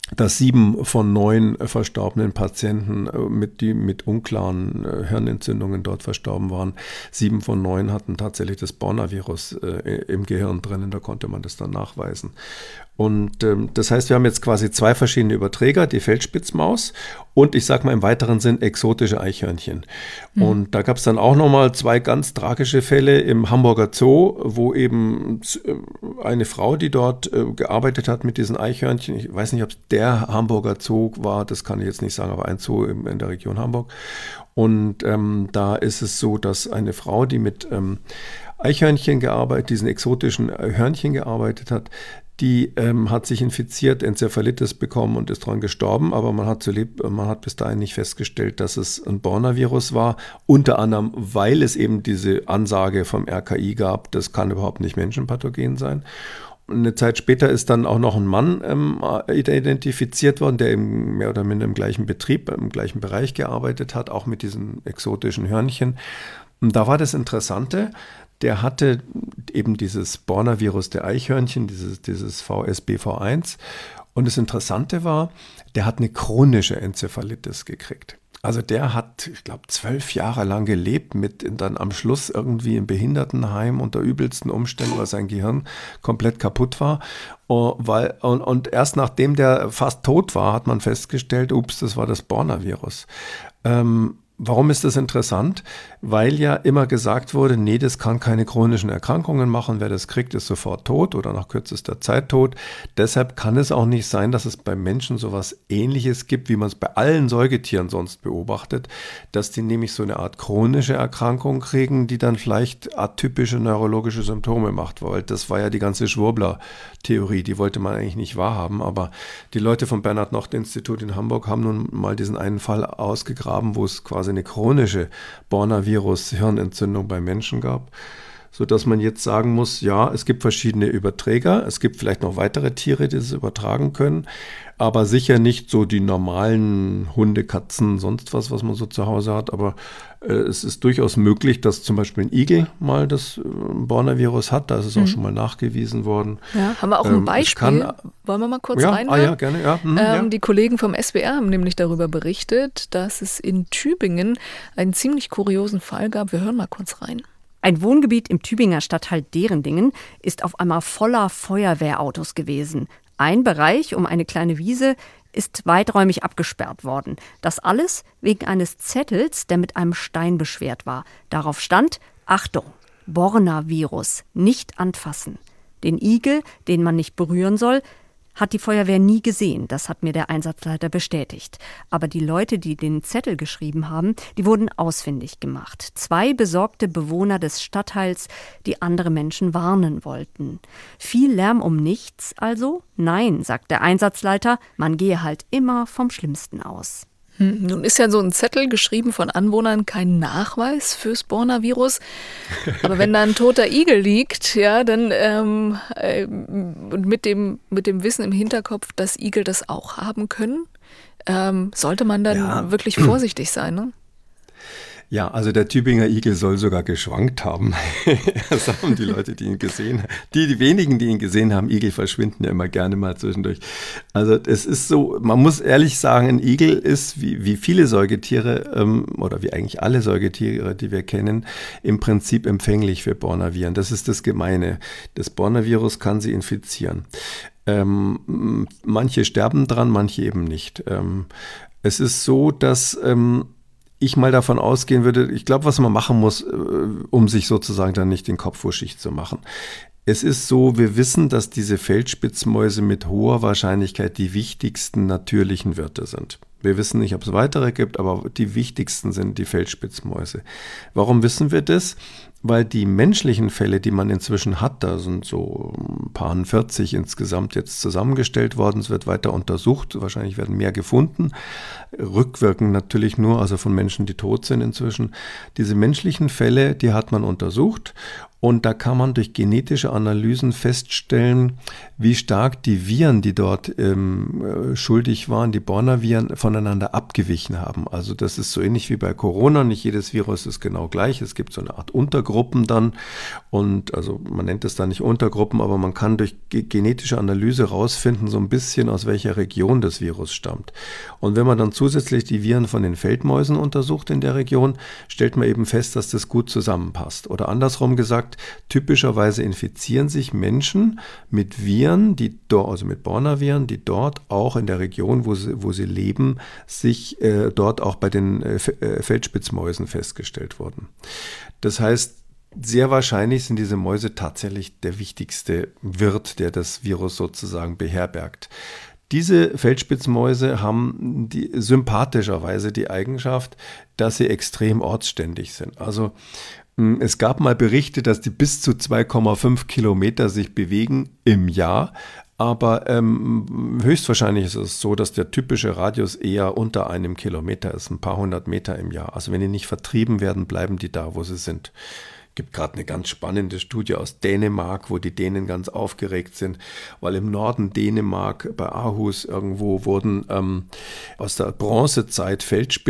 [SPEAKER 3] dass sieben von neun verstorbenen Patienten mit, die mit unklaren Hirnentzündungen dort verstorben waren, sieben von neun hatten tatsächlich das Borna-Virus äh, im Gehirn drinnen, da konnte man das dann nachweisen. Und ähm, das heißt, wir haben jetzt quasi zwei verschiedene Überträger, die Feldspitzmaus und ich sage mal im weiteren Sinn exotische Eichhörnchen. Mhm. Und da gab es dann auch nochmal zwei ganz tragische Fälle im Hamburger Zoo, wo eben eine Frau, die dort äh, gearbeitet hat mit diesen Eichhörnchen, ich weiß nicht, ob es der Hamburger Zoo war, das kann ich jetzt nicht sagen, aber ein Zoo in, in der Region Hamburg. Und ähm, da ist es so, dass eine Frau, die mit ähm, Eichhörnchen gearbeitet, diesen exotischen Hörnchen gearbeitet hat, die ähm, hat sich infiziert, Enzephalitis bekommen und ist daran gestorben, aber man hat, zu lieb, man hat bis dahin nicht festgestellt, dass es ein Borna-Virus war, unter anderem, weil es eben diese Ansage vom R K I gab, das kann überhaupt nicht menschenpathogen sein. Und eine Zeit später ist dann auch noch ein Mann ähm, identifiziert worden, der im, mehr oder minder im gleichen Betrieb, im gleichen Bereich gearbeitet hat, auch mit diesen exotischen Hörnchen. Und da war das Interessante, der hatte eben dieses Borna-Virus der Eichhörnchen, dieses, dieses V S B V eins. Und das Interessante war, der hat eine chronische Enzephalitis gekriegt. Also der hat, ich glaube, zwölf Jahre lang gelebt, mit dann am Schluss irgendwie im Behindertenheim unter übelsten Umständen, weil sein Gehirn komplett kaputt war. Und, weil, und, und erst nachdem der fast tot war, hat man festgestellt, ups, das war das Borna-Virus. Ähm, Warum ist das interessant? Weil ja immer gesagt wurde, nee, das kann keine chronischen Erkrankungen machen. Wer das kriegt, ist sofort tot oder nach kürzester Zeit tot. Deshalb kann es auch nicht sein, dass es beim Menschen sowas Ähnliches gibt, wie man es bei allen Säugetieren sonst beobachtet, dass die nämlich so eine Art chronische Erkrankung kriegen, die dann vielleicht atypische neurologische Symptome macht. Weil das war ja die ganze Schwurbler-Theorie, die wollte man eigentlich nicht wahrhaben. Aber die Leute vom Bernhard-Nocht-Institut in Hamburg haben nun mal diesen einen Fall ausgegraben, wo es quasi eine chronische Borna-Virus-Hirnentzündung bei Menschen gab, sodass man jetzt sagen muss, ja, es gibt verschiedene Überträger, es gibt vielleicht noch weitere Tiere, die es übertragen können, aber sicher nicht so die normalen Hunde, Katzen, sonst was, was man so zu Hause hat, aber äh, es ist durchaus möglich, dass zum Beispiel ein Igel mal das äh, Borna-Virus hat, da ist es mhm. auch schon mal nachgewiesen worden.
[SPEAKER 2] Ja, haben wir auch ein
[SPEAKER 3] ähm,
[SPEAKER 2] Beispiel?
[SPEAKER 3] Kann,
[SPEAKER 2] Wollen wir mal kurz
[SPEAKER 3] ja,
[SPEAKER 2] reinhören?
[SPEAKER 3] Ah ja, gerne, ja. Mhm,
[SPEAKER 2] ähm,
[SPEAKER 3] ja.
[SPEAKER 2] Die Kollegen vom S W R haben nämlich darüber berichtet, dass es in Tübingen einen ziemlich kuriosen Fall gab. Wir hören mal kurz rein.
[SPEAKER 4] Ein Wohngebiet im Tübinger Stadtteil Derendingen ist auf einmal voller Feuerwehrautos gewesen. Ein Bereich um eine kleine Wiese ist weiträumig abgesperrt worden. Das alles wegen eines Zettels, der mit einem Stein beschwert war. Darauf stand: Achtung, Borna-Virus, nicht anfassen. Den Igel, den man nicht berühren soll, hat die Feuerwehr nie gesehen. Das hat mir der Einsatzleiter bestätigt. Aber die Leute, die den Zettel geschrieben haben, die wurden ausfindig gemacht. Zwei besorgte Bewohner des Stadtteils, die andere Menschen warnen wollten. Viel Lärm um nichts also? Nein, sagt der Einsatzleiter, man gehe halt immer vom Schlimmsten aus.
[SPEAKER 2] Hm, nun ist ja so ein Zettel geschrieben von Anwohnern kein Nachweis fürs Borna-Virus. Aber wenn da ein toter Igel liegt, ja, dann ähm, äh, mit dem, mit dem Wissen im Hinterkopf, dass Igel das auch haben können, ähm, sollte man dann ja. wirklich vorsichtig sein, ne?
[SPEAKER 3] Ja, also der Tübinger Igel soll sogar geschwankt haben. Das haben die Leute, die ihn gesehen haben. Die, die wenigen, die ihn gesehen haben, Igel verschwinden ja immer gerne mal zwischendurch. Also es ist so, man muss ehrlich sagen, ein Igel ist wie, wie viele Säugetiere ähm, oder wie eigentlich alle Säugetiere, die wir kennen, im Prinzip empfänglich für Borna-Viren. Das ist das Gemeine. Das Borna-Virus kann sie infizieren. Ähm, manche sterben dran, manche eben nicht. Ähm, es ist so, dass ähm, ich mal davon ausgehen würde, ich glaube, was man machen muss, um sich sozusagen dann nicht den Kopf wuschig zu machen. Es ist so, wir wissen, dass diese Feldspitzmäuse mit hoher Wahrscheinlichkeit die wichtigsten natürlichen Wirte sind. Wir wissen nicht, ob es weitere gibt, aber die wichtigsten sind die Feldspitzmäuse. Warum wissen wir das? Weil die menschlichen Fälle, die man inzwischen hat, da sind so ein paar vierzig insgesamt jetzt zusammengestellt worden, es wird weiter untersucht, wahrscheinlich werden mehr gefunden, rückwirkend natürlich nur, also von Menschen, die tot sind inzwischen. Diese menschlichen Fälle, die hat man untersucht und da kann man durch genetische Analysen feststellen, wie stark die Viren, die dort ähm, schuldig waren, die Borna-Viren, voneinander abgewichen haben. Also das ist so ähnlich wie bei Corona, nicht jedes Virus ist genau gleich, es gibt so eine Art Untergruppen dann und also man nennt es da nicht Untergruppen, aber man kann kann durch ge- genetische Analyse rausfinden, so ein bisschen aus welcher Region das Virus stammt. Und wenn man dann zusätzlich die Viren von den Feldmäusen untersucht in der Region, stellt man eben fest, dass das gut zusammenpasst. Oder andersrum gesagt, typischerweise infizieren sich Menschen mit Viren, die dort, also mit Borna-Viren, die dort auch in der Region, wo sie, wo sie leben, sich äh, dort auch bei den äh, Feldspitzmäusen festgestellt wurden. Das heißt, sehr wahrscheinlich sind diese Mäuse tatsächlich der wichtigste Wirt, der das Virus sozusagen beherbergt. Diese Feldspitzmäuse haben die, sympathischerweise die Eigenschaft, dass sie extrem ortsständig sind. Also es gab mal Berichte, dass die bis zu zwei Komma fünf Kilometer sich bewegen im Jahr. Aber ähm, höchstwahrscheinlich ist es so, dass der typische Radius eher unter einem Kilometer ist, ein paar hundert Meter im Jahr. Also wenn die nicht vertrieben werden, bleiben die da, wo sie sind. Es gibt gerade eine ganz spannende Studie aus Dänemark, wo die Dänen ganz aufgeregt sind, weil im Norden Dänemark bei Aarhus irgendwo wurden ähm, aus der Bronzezeit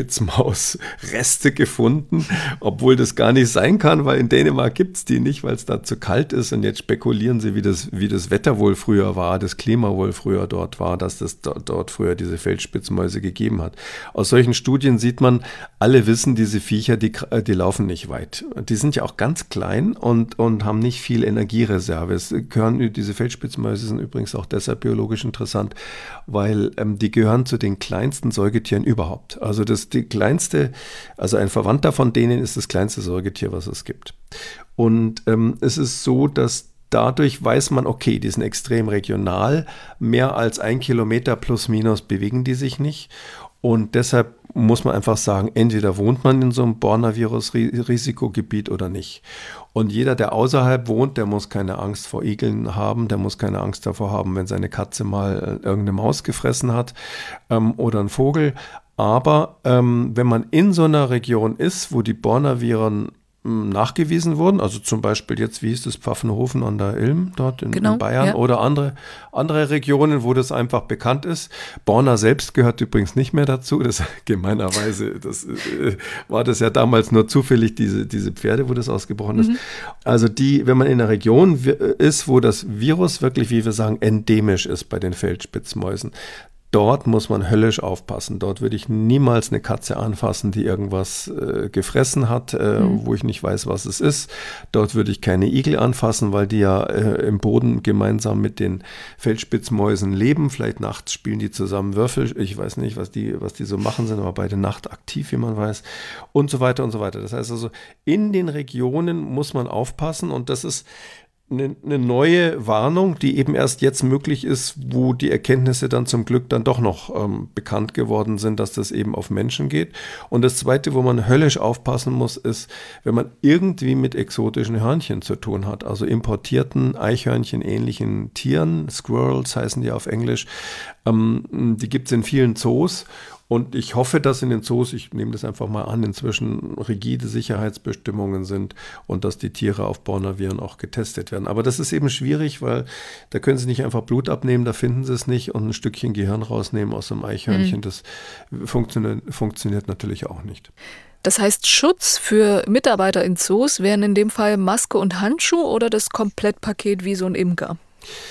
[SPEAKER 3] Feldspitzmaus-Reste gefunden, obwohl das gar nicht sein kann, weil in Dänemark gibt es die nicht, weil es da zu kalt ist. Und jetzt spekulieren sie, wie das, wie das Wetter wohl früher war, das Klima wohl früher dort war, dass es dort, dort früher diese Feldspitzmäuse gegeben hat. Aus solchen Studien sieht man, alle wissen, diese Viecher, die, die laufen nicht weit. Die sind ja auch ganz klein und, und haben nicht viel Energiereserve. Es gehören, diese Feldspitzmäuse sind übrigens auch deshalb biologisch interessant, weil ähm, die gehören zu den kleinsten Säugetieren überhaupt. Also das die kleinste, also ein Verwandter von denen ist das kleinste Säugetier, was es gibt. Und ähm, es ist so, dass dadurch weiß man, okay, die sind extrem regional, mehr als ein Kilometer plus minus bewegen die sich nicht. Und deshalb muss man einfach sagen, entweder wohnt man in so einem Borna-Virus-Risikogebiet oder nicht. Und jeder, der außerhalb wohnt, der muss keine Angst vor Igeln haben, der muss keine Angst davor haben, wenn seine Katze mal irgendeine Maus gefressen hat ähm, oder ein Vogel. Aber ähm, wenn man in so einer Region ist, wo die Borna-Viren nachgewiesen wurden, also zum Beispiel jetzt, wie hieß das, Pfaffenhofen an der Ilm, dort in,
[SPEAKER 2] genau,
[SPEAKER 3] in Bayern
[SPEAKER 2] ja.
[SPEAKER 3] oder andere, andere Regionen, wo das einfach bekannt ist. Borna selbst gehört übrigens nicht mehr dazu, das gemeinerweise, das äh, war das ja damals nur zufällig, diese, diese Pferde, wo das ausgebrochen ist. Mhm. Also die, wenn man in einer Region ist, wo das Virus wirklich, wie wir sagen, endemisch ist bei den Feldspitzmäusen, dort muss man höllisch aufpassen. Dort würde ich niemals eine Katze anfassen, die irgendwas äh, gefressen hat, äh, mhm. wo ich nicht weiß, was es ist. Dort würde ich keine Igel anfassen, weil die ja äh, im Boden gemeinsam mit den Feldspitzmäusen leben. Vielleicht nachts spielen die zusammen Würfel. Ich weiß nicht, was die, was die so machen, sind aber beide Nacht aktiv, wie man weiß. Und so weiter und so weiter. Das heißt also, in den Regionen muss man aufpassen und das ist Eine, eine neue Warnung, die eben erst jetzt möglich ist, wo die Erkenntnisse dann zum Glück dann doch noch ähm, bekannt geworden sind, dass das eben auf Menschen geht. Und das Zweite, wo man höllisch aufpassen muss, ist, wenn man irgendwie mit exotischen Hörnchen zu tun hat, also importierten Eichhörnchen-ähnlichen Tieren, Squirrels heißen die auf Englisch, ähm, die gibt es in vielen Zoos. Und ich hoffe, dass in den Zoos, ich nehme das einfach mal an, inzwischen rigide Sicherheitsbestimmungen sind und dass die Tiere auf Borna-Viren auch getestet werden. Aber das ist eben schwierig, weil da können sie nicht einfach Blut abnehmen, da finden sie es nicht und ein Stückchen Gehirn rausnehmen aus einem Eichhörnchen. Mhm. Das funktioniert, funktioniert natürlich auch nicht.
[SPEAKER 2] Das heißt, Schutz für Mitarbeiter in Zoos wären in dem Fall Maske und Handschuh oder das Komplettpaket wie so ein Imker?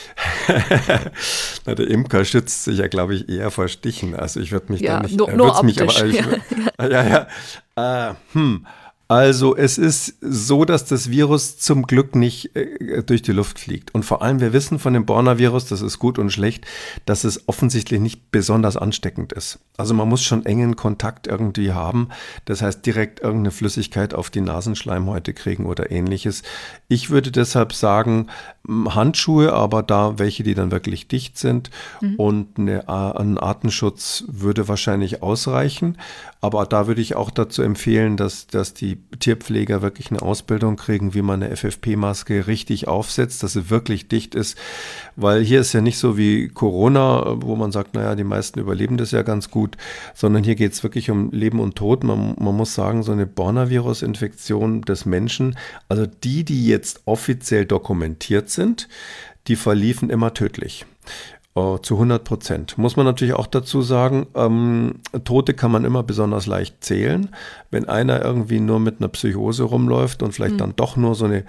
[SPEAKER 3] Na, der Imker schützt sich ja, glaube ich, eher vor Stichen. Also ich würde mich
[SPEAKER 2] ja,
[SPEAKER 3] da nicht...
[SPEAKER 2] Nur, nur
[SPEAKER 3] mich, aber, ich,
[SPEAKER 2] ja,
[SPEAKER 3] ja, ja. ja. Äh, hm. Also es ist so, dass das Virus zum Glück nicht äh, durch die Luft fliegt. Und vor allem, wir wissen von dem Borna-Virus, das ist gut und schlecht, dass es offensichtlich nicht besonders ansteckend ist. Also man muss schon engen Kontakt irgendwie haben. Das heißt, direkt irgendeine Flüssigkeit auf die Nasenschleimhäute kriegen oder ähnliches. Ich würde deshalb sagen, Handschuhe, aber da welche, die dann wirklich dicht sind. Mhm. Und eine, ein Artenschutz würde wahrscheinlich ausreichen. Aber da würde ich auch dazu empfehlen, dass, dass die Tierpfleger wirklich eine Ausbildung kriegen, wie man eine F F P-Maske richtig aufsetzt, dass sie wirklich dicht ist. Weil hier ist ja nicht so wie Corona, wo man sagt, naja, die meisten überleben das ja ganz gut, sondern hier geht es wirklich um Leben und Tod. Man, man muss sagen, so eine Borna-Virus-Infektion des Menschen, also die, die jetzt offiziell dokumentiert sind, die verliefen immer tödlich. Uh, zu hundert Prozent. Muss man natürlich auch dazu sagen, ähm, Tote kann man immer besonders leicht zählen. Wenn einer irgendwie nur mit einer Psychose rumläuft und vielleicht mhm. dann doch nur so eine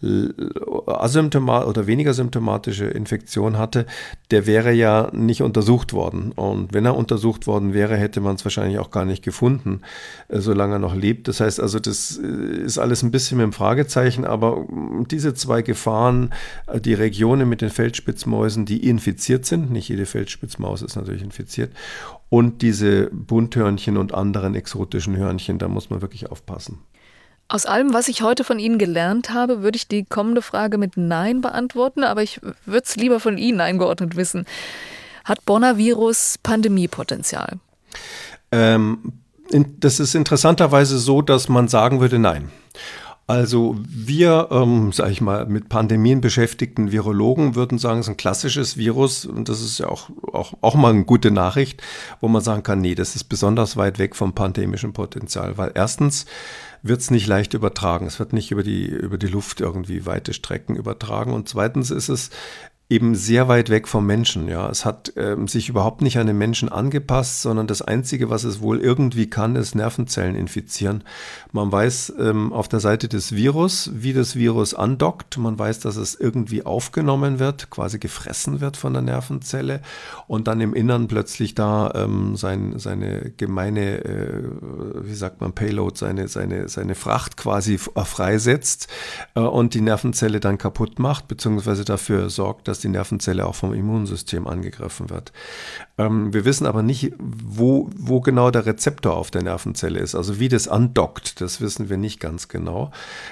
[SPEAKER 3] asymptomatische oder weniger symptomatische Infektion hatte, der wäre ja nicht untersucht worden. Und wenn er untersucht worden wäre, hätte man es wahrscheinlich auch gar nicht gefunden, äh, solange er noch lebt. Das heißt also, das ist alles ein bisschen mit dem Fragezeichen, aber diese zwei Gefahren, die Regionen mit den Feldspitzmäusen, die infiziert sind, nicht jede Feldspitzmaus ist natürlich infiziert, und diese Bunthörnchen und anderen exotischen Hörnchen, da muss man wirklich aufpassen.
[SPEAKER 2] Aus allem, was ich heute von Ihnen gelernt habe, würde ich die kommende Frage mit Nein beantworten, aber ich würde es lieber von Ihnen eingeordnet wissen. Hat Borna-Virus Pandemiepotenzial?
[SPEAKER 3] Ähm, das ist interessanterweise so, dass man sagen würde, nein. Also wir, ähm, sage ich mal, mit Pandemien beschäftigten Virologen würden sagen, es ist ein klassisches Virus und das ist ja auch, auch, auch mal eine gute Nachricht, wo man sagen kann, nee, das ist besonders weit weg vom pandemischen Potenzial, weil erstens wird es nicht leicht übertragen, es wird nicht über die, über die Luft irgendwie weite Strecken übertragen und zweitens ist es eben sehr weit weg vom Menschen. Ja, es hat ähm, sich überhaupt nicht an den Menschen angepasst, sondern das Einzige, was es wohl irgendwie kann, ist Nervenzellen infizieren. Man weiß ähm, auf der Seite des Virus, wie das Virus andockt. Man weiß, dass es irgendwie aufgenommen wird, quasi gefressen wird von der Nervenzelle und dann im Innern plötzlich da ähm, sein, seine gemeine, äh, wie sagt man, Payload, seine, seine, seine Fracht quasi freisetzt äh, und die Nervenzelle dann kaputt macht, beziehungsweise dafür sorgt, dass die Nervenzelle auch vom Immunsystem angegriffen wird. Ähm, wir wissen aber nicht, wo, wo genau der Rezeptor auf der Nervenzelle ist, also wie das andockt, das wissen wir nicht ganz genau.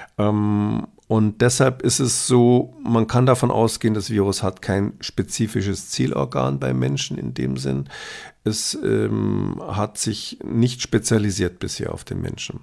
[SPEAKER 3] Ähm, und deshalb ist es so, man kann davon ausgehen, das Virus hat kein spezifisches Zielorgan beim Menschen in dem Sinn. Es ähm, hat sich nicht spezialisiert bisher auf den Menschen.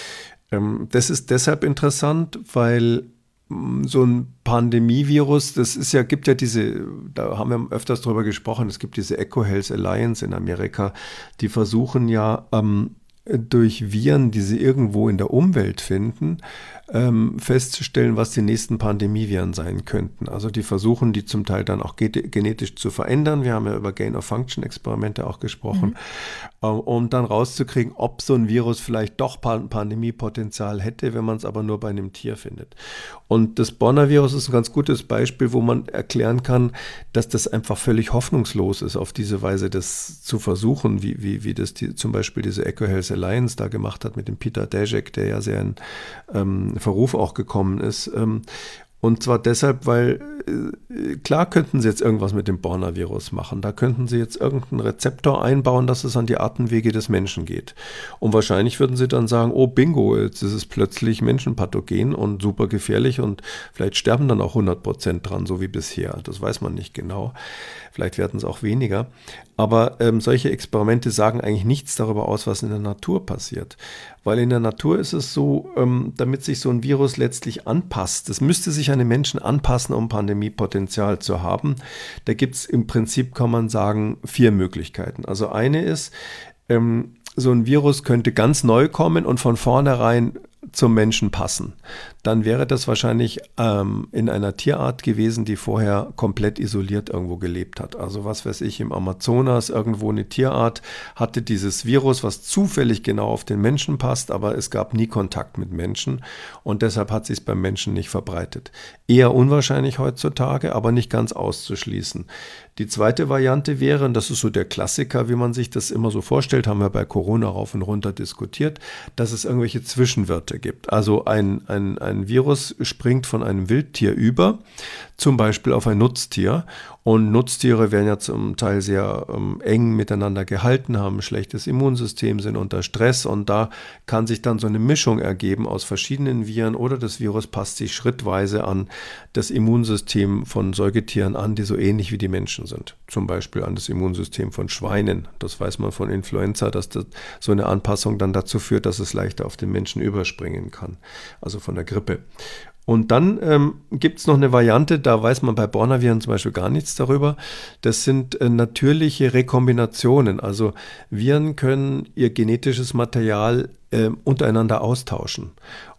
[SPEAKER 3] Ähm, das ist deshalb interessant, weil so ein Pandemievirus, das ist ja, gibt ja diese, da haben wir öfters drüber gesprochen, es gibt diese Eco Health Alliance in Amerika, die versuchen ja ähm, durch Viren, die sie irgendwo in der Umwelt finden, ähm, festzustellen, was die nächsten Pandemieviren sein könnten. Also die versuchen, die zum Teil dann auch ge- genetisch zu verändern. Wir haben ja über Gain-of-Function-Experimente auch gesprochen, mhm. ähm, um dann rauszukriegen, ob so ein Virus vielleicht doch Pan- Pandemiepotenzial hätte, wenn man es aber nur bei einem Tier findet. Und das Borna-Virus ist ein ganz gutes Beispiel, wo man erklären kann, dass das einfach völlig hoffnungslos ist, auf diese Weise das zu versuchen, wie, wie, wie das die, zum Beispiel diese Eco Health Alliance da gemacht hat mit dem Peter Daszak, der ja sehr in ähm, Verruf auch gekommen ist. Ähm, und zwar deshalb, weil äh, klar könnten sie jetzt irgendwas mit dem Borna-Virus machen. Da könnten sie jetzt irgendeinen Rezeptor einbauen, dass es an die Atemwege des Menschen geht. Und wahrscheinlich würden sie dann sagen, oh bingo, jetzt ist es plötzlich menschenpathogen und super gefährlich und vielleicht sterben dann auch hundert Prozent dran, so wie bisher. Das weiß man nicht genau. Vielleicht werden es auch weniger. Aber ähm, solche Experimente sagen eigentlich nichts darüber aus, was in der Natur passiert. Weil in der Natur ist es so, ähm, damit sich so ein Virus letztlich anpasst, das müsste sich an den Menschen anpassen, um Pandemiepotenzial zu haben. Da gibt es im Prinzip, kann man sagen, vier Möglichkeiten. Also eine ist, ähm, so ein Virus könnte ganz neu kommen und von vornherein zum Menschen passen. Dann wäre das wahrscheinlich ähm, in einer Tierart gewesen, die vorher komplett isoliert irgendwo gelebt hat. Also was weiß ich, im Amazonas irgendwo eine Tierart hatte dieses Virus, was zufällig genau auf den Menschen passt, aber es gab nie Kontakt mit Menschen und deshalb hat sich es beim Menschen nicht verbreitet. Eher unwahrscheinlich heutzutage, aber nicht ganz auszuschließen. Die zweite Variante wäre, und das ist so der Klassiker, wie man sich das immer so vorstellt, haben wir bei Corona rauf und runter diskutiert, dass es irgendwelche Zwischenwirte gibt. Also ein, ein, ein Virus springt von einem Wildtier über, zum Beispiel auf ein Nutztier. Und Nutztiere werden ja zum Teil sehr ähm, eng miteinander gehalten, haben ein schlechtes Immunsystem, sind unter Stress und da kann sich dann so eine Mischung ergeben aus verschiedenen Viren oder das Virus passt sich schrittweise an das Immunsystem von Säugetieren an, die so ähnlich wie die Menschen sind. Zum Beispiel an das Immunsystem von Schweinen. Das weiß man von Influenza, dass das so eine Anpassung dann dazu führt, dass es leichter auf den Menschen überspringen kann. Also von der Grippe. Und dann ähm, gibt es noch eine Variante, da weiß man bei Borna-Viren zum Beispiel gar nichts darüber. Das sind äh, natürliche Rekombinationen. Also Viren können ihr genetisches Material äh, untereinander austauschen.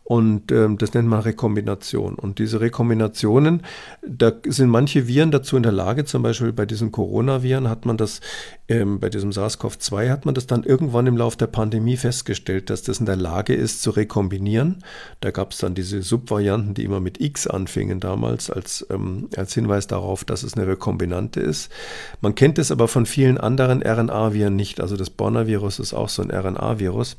[SPEAKER 3] Und ähm, das nennt man Rekombination. Und diese Rekombinationen, da sind manche Viren dazu in der Lage, zum Beispiel bei diesen Coronaviren hat man das, ähm, bei diesem SARS-CoV zwei hat man das dann irgendwann im Laufe der Pandemie festgestellt, dass das in der Lage ist zu rekombinieren. Da gab es dann diese Subvarianten, die immer mit X anfingen damals, als, ähm, als Hinweis darauf, dass es eine Rekombinante ist. Man kennt es aber von vielen anderen R N A-Viren nicht. Also das Borna-Virus ist auch so ein R N A-Virus.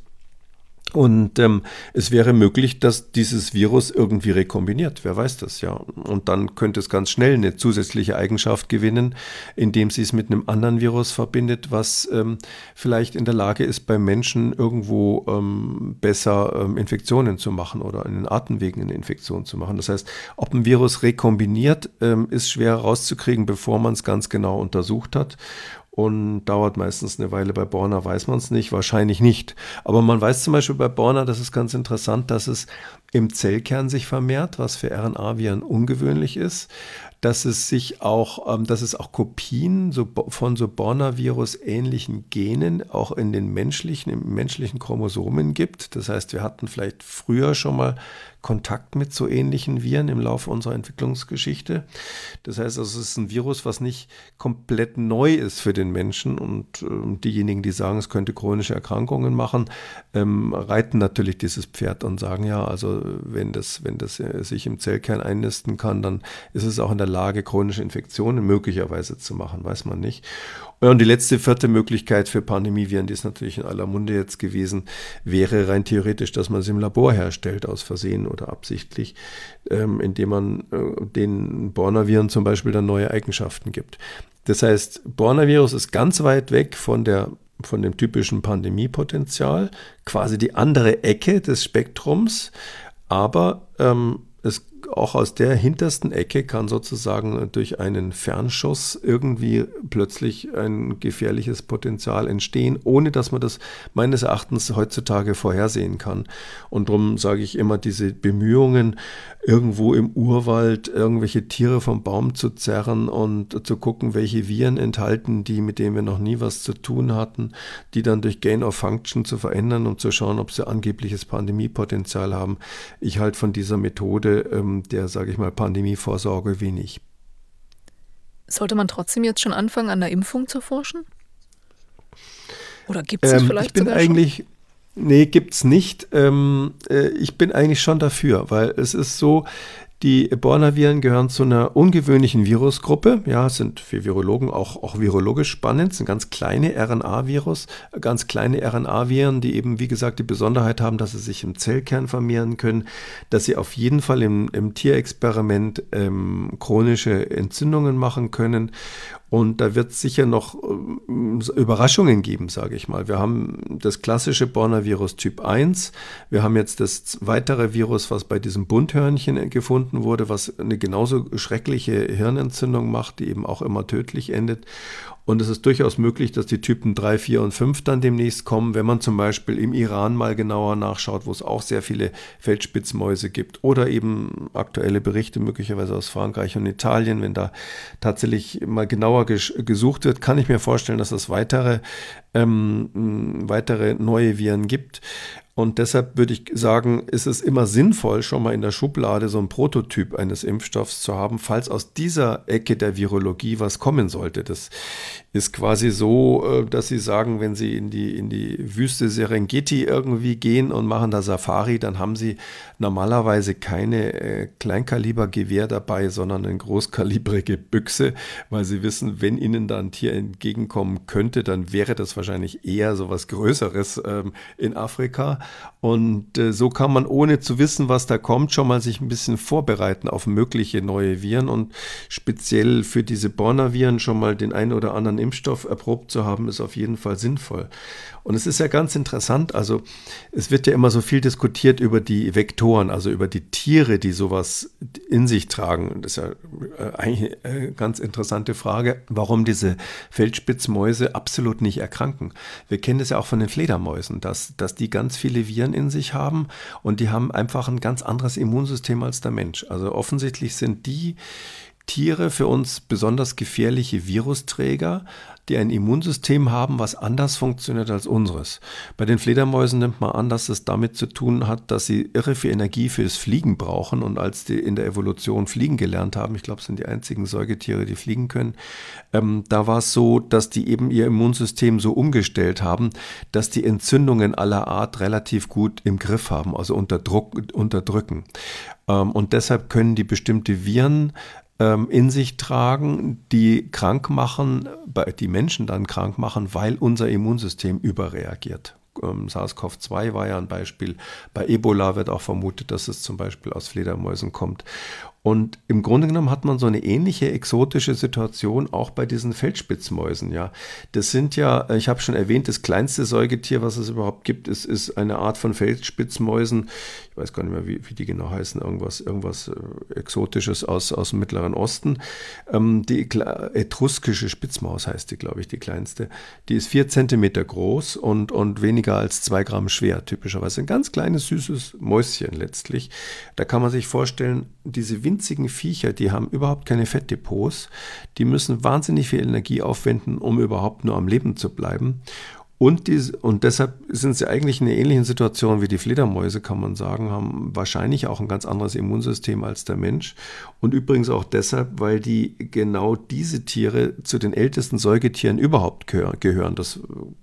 [SPEAKER 3] Und ähm, es wäre möglich, dass dieses Virus irgendwie rekombiniert. Wer weiß das, ja. Und dann könnte es ganz schnell eine zusätzliche Eigenschaft gewinnen, indem sie es mit einem anderen Virus verbindet, was ähm, vielleicht in der Lage ist, beim Menschen irgendwo ähm, besser ähm, Infektionen zu machen oder in den Atemwegen eine Infektion zu machen. Das heißt, ob ein Virus rekombiniert, ähm, ist schwer rauszukriegen, bevor man es ganz genau untersucht hat. Und dauert meistens eine Weile. Bei Borna weiß man es nicht, wahrscheinlich nicht. Aber man weiß zum Beispiel bei Borna, das ist ganz interessant, dass es im Zellkern sich vermehrt, was für R N A-Viren ungewöhnlich ist. Dass es sich auch, ähm, dass es auch Kopien so, von so Borna-Virus-ähnlichen Genen auch in den menschlichen, im menschlichen Chromosomen gibt. Das heißt, wir hatten vielleicht früher schon mal Kontakt mit so ähnlichen Viren im Laufe unserer Entwicklungsgeschichte. Das heißt, also, es ist ein Virus, was nicht komplett neu ist für den Menschen. Und äh, diejenigen, die sagen, es könnte chronische Erkrankungen machen, ähm, reiten natürlich dieses Pferd und sagen, ja, also wenn das, wenn das äh, sich im Zellkern einnisten kann, dann ist es auch in der Lage, chronische Infektionen möglicherweise zu machen, weiß man nicht. Und die letzte, vierte Möglichkeit für Pandemieviren, die ist natürlich in aller Munde jetzt gewesen, wäre rein theoretisch, dass man sie im Labor herstellt, aus Versehen oder absichtlich, ähm, indem man äh, den Borna-Viren zum Beispiel dann neue Eigenschaften gibt. Das heißt, Borna-Virus ist ganz weit weg von der von dem typischen Pandemiepotenzial, quasi die andere Ecke des Spektrums, aber ähm, es auch aus der hintersten Ecke kann sozusagen durch einen Fernschuss irgendwie plötzlich ein gefährliches Potenzial entstehen, ohne dass man das meines Erachtens heutzutage vorhersehen kann. Und darum sage ich immer, diese Bemühungen, irgendwo im Urwald irgendwelche Tiere vom Baum zu zerren und zu gucken, welche Viren enthalten die, mit denen wir noch nie was zu tun hatten, die dann durch Gain of Function zu verändern, um zu schauen, ob sie angebliches Pandemiepotenzial haben. Ich halte von dieser Methode ähm, der, sage ich mal, Pandemievorsorge wenig.
[SPEAKER 2] Sollte man trotzdem jetzt schon anfangen, an der Impfung zu forschen? Oder gibt es ähm, vielleicht
[SPEAKER 3] ich bin
[SPEAKER 2] sogar
[SPEAKER 3] eigentlich,
[SPEAKER 2] schon?
[SPEAKER 3] Nee, gibt es nicht. Ähm, äh, ich bin eigentlich schon dafür, weil es ist so, die Borna-Viren gehören zu einer ungewöhnlichen Virusgruppe. Ja, sind für Virologen auch, auch virologisch spannend. Es sind ganz kleine R N A-Virus, ganz kleine R N A-Viren, die eben, wie gesagt, die Besonderheit haben, dass sie sich im Zellkern vermehren können, dass sie auf jeden Fall im, im Tierexperiment ähm, chronische Entzündungen machen können. Und da wird es sicher noch äh, Überraschungen geben, sage ich mal. Wir haben das klassische Borna-Virus Typ eins. Wir haben jetzt das weitere Virus, was bei diesem Bunthörnchen gefunden wurde, was eine genauso schreckliche Hirnentzündung macht, die eben auch immer tödlich endet. Und es ist durchaus möglich, dass die Typen drei, vier und fünf dann demnächst kommen, wenn man zum Beispiel im Iran mal genauer nachschaut, wo es auch sehr viele Feldspitzmäuse gibt. Oder eben aktuelle Berichte möglicherweise aus Frankreich und Italien. Wenn da tatsächlich mal genauer ges- gesucht wird, kann ich mir vorstellen, dass es weitere, ähm, weitere neue Viren gibt. Und deshalb würde ich sagen, ist es immer sinnvoll, schon mal in der Schublade so einen Prototyp eines Impfstoffs zu haben, falls aus dieser Ecke der Virologie was kommen sollte. Das ist quasi so, dass Sie sagen, wenn Sie in die, in die Wüste Serengeti irgendwie gehen und machen da Safari, dann haben Sie normalerweise keine äh, Kleinkalibergewehr dabei, sondern eine großkalibrige Büchse, weil Sie wissen, wenn Ihnen da ein Tier entgegenkommen könnte, dann wäre das wahrscheinlich eher so was Größeres ähm, in Afrika. Und äh, so kann man, ohne zu wissen, was da kommt, schon mal sich ein bisschen vorbereiten auf mögliche neue Viren und speziell für diese Borna-Viren schon mal den einen oder anderen Impfstoff erprobt zu haben, ist auf jeden Fall sinnvoll. Und es ist ja ganz interessant, also es wird ja immer so viel diskutiert über die Vektoren, also über die Tiere, die sowas in sich tragen. Das ist ja eigentlich eine ganz interessante Frage, warum diese Feldspitzmäuse absolut nicht erkranken. Wir kennen das ja auch von den Fledermäusen, dass, dass die ganz viele Viren in sich haben und die haben einfach ein ganz anderes Immunsystem als der Mensch. Also offensichtlich sind die Tiere für uns besonders gefährliche Virusträger, die ein Immunsystem haben, was anders funktioniert als unseres. Bei den Fledermäusen nimmt man an, dass es damit zu tun hat, dass sie irre viel Energie fürs Fliegen brauchen. Und als die in der Evolution fliegen gelernt haben, ich glaube, es sind die einzigen Säugetiere, die fliegen können, ähm, da war es so, dass die eben ihr Immunsystem so umgestellt haben, dass die Entzündungen aller Art relativ gut im Griff haben, also unter Druck, unterdrücken. Ähm, und deshalb können die bestimmte Viren in sich tragen, die krank machen, die Menschen dann krank machen, weil unser Immunsystem überreagiert. SARS-C o V zwei war ja ein Beispiel. Bei Ebola wird auch vermutet, dass es zum Beispiel aus Fledermäusen kommt. Und im Grunde genommen hat man so eine ähnliche exotische Situation auch bei diesen Feldspitzmäusen. Ja, das sind ja, ich habe schon erwähnt, das kleinste Säugetier, was es überhaupt gibt, ist, ist eine Art von Feldspitzmäusen. Ich weiß gar nicht mehr, wie, wie die genau heißen, irgendwas, irgendwas äh, Exotisches aus, aus dem Mittleren Osten. Ähm, die etruskische Spitzmaus heißt die, glaube ich, die kleinste. Die ist vier Zentimeter groß und, und weniger als zwei Gramm schwer, typischerweise. Ein ganz kleines, süßes Mäuschen letztlich. Da kann man sich vorstellen, diese winzigen Viecher, die haben überhaupt keine Fettdepots. Die müssen wahnsinnig viel Energie aufwenden, um überhaupt nur am Leben zu bleiben. Und, die, und deshalb sind sie eigentlich in einer ähnlichen Situation wie die Fledermäuse, kann man sagen, haben wahrscheinlich auch ein ganz anderes Immunsystem als der Mensch. Und übrigens auch deshalb, weil die genau diese Tiere zu den ältesten Säugetieren überhaupt gehören. Das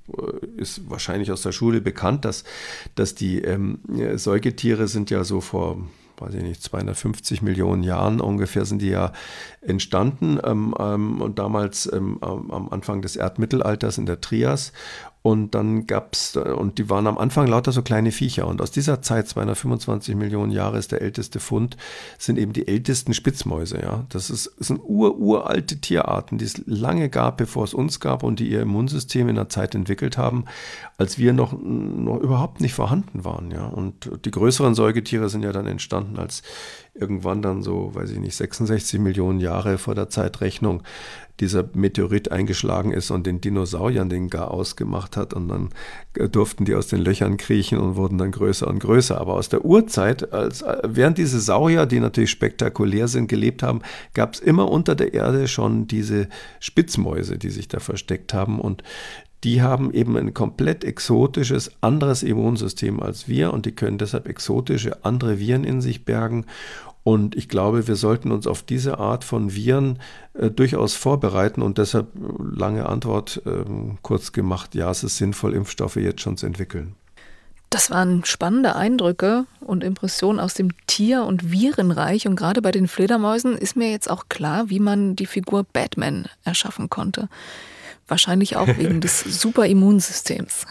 [SPEAKER 3] ist wahrscheinlich aus der Schule bekannt, dass, dass die ähm, Säugetiere sind ja so vor, weiß ich nicht, zweihundertfünfzig Millionen Jahren ungefähr sind die ja entstanden ähm, ähm, und damals ähm, am Anfang des Erdmittelalters in der Trias. Und dann gab's, und die waren am Anfang lauter so kleine Viecher. Und aus dieser Zeit, zweihundertfünfundzwanzig Millionen Jahre ist der älteste Fund, sind eben die ältesten Spitzmäuse. Ja, das ist, das sind ur, uralte Tierarten, die es lange gab, bevor es uns gab und die ihr Immunsystem in einer Zeit entwickelt haben, als wir noch, noch überhaupt nicht vorhanden waren. Ja, und die größeren Säugetiere sind ja dann entstanden, als irgendwann dann so, weiß ich nicht, sechsundsechzig Millionen Jahre vor der Zeitrechnung dieser Meteorit eingeschlagen ist und den Dinosauriern den gar ausgemacht hat, und dann durften die aus den Löchern kriechen und wurden dann größer und größer. Aber aus der Urzeit, als, während diese Saurier, die natürlich spektakulär sind, gelebt haben, gab es immer unter der Erde schon diese Spitzmäuse, die sich da versteckt haben, und die haben eben ein komplett exotisches, anderes Immunsystem als wir, und die können deshalb exotische, andere Viren in sich bergen. Und ich glaube, wir sollten uns auf diese Art von Viren äh, durchaus vorbereiten, und deshalb lange Antwort, äh, kurz gemacht, ja, es ist sinnvoll, Impfstoffe jetzt schon zu entwickeln.
[SPEAKER 2] Das waren spannende Eindrücke und Impressionen aus dem Tier- und Virenreich. Und gerade bei den Fledermäusen ist mir jetzt auch klar, wie man die Figur Batman erschaffen konnte. Wahrscheinlich auch wegen des super Immunsystems.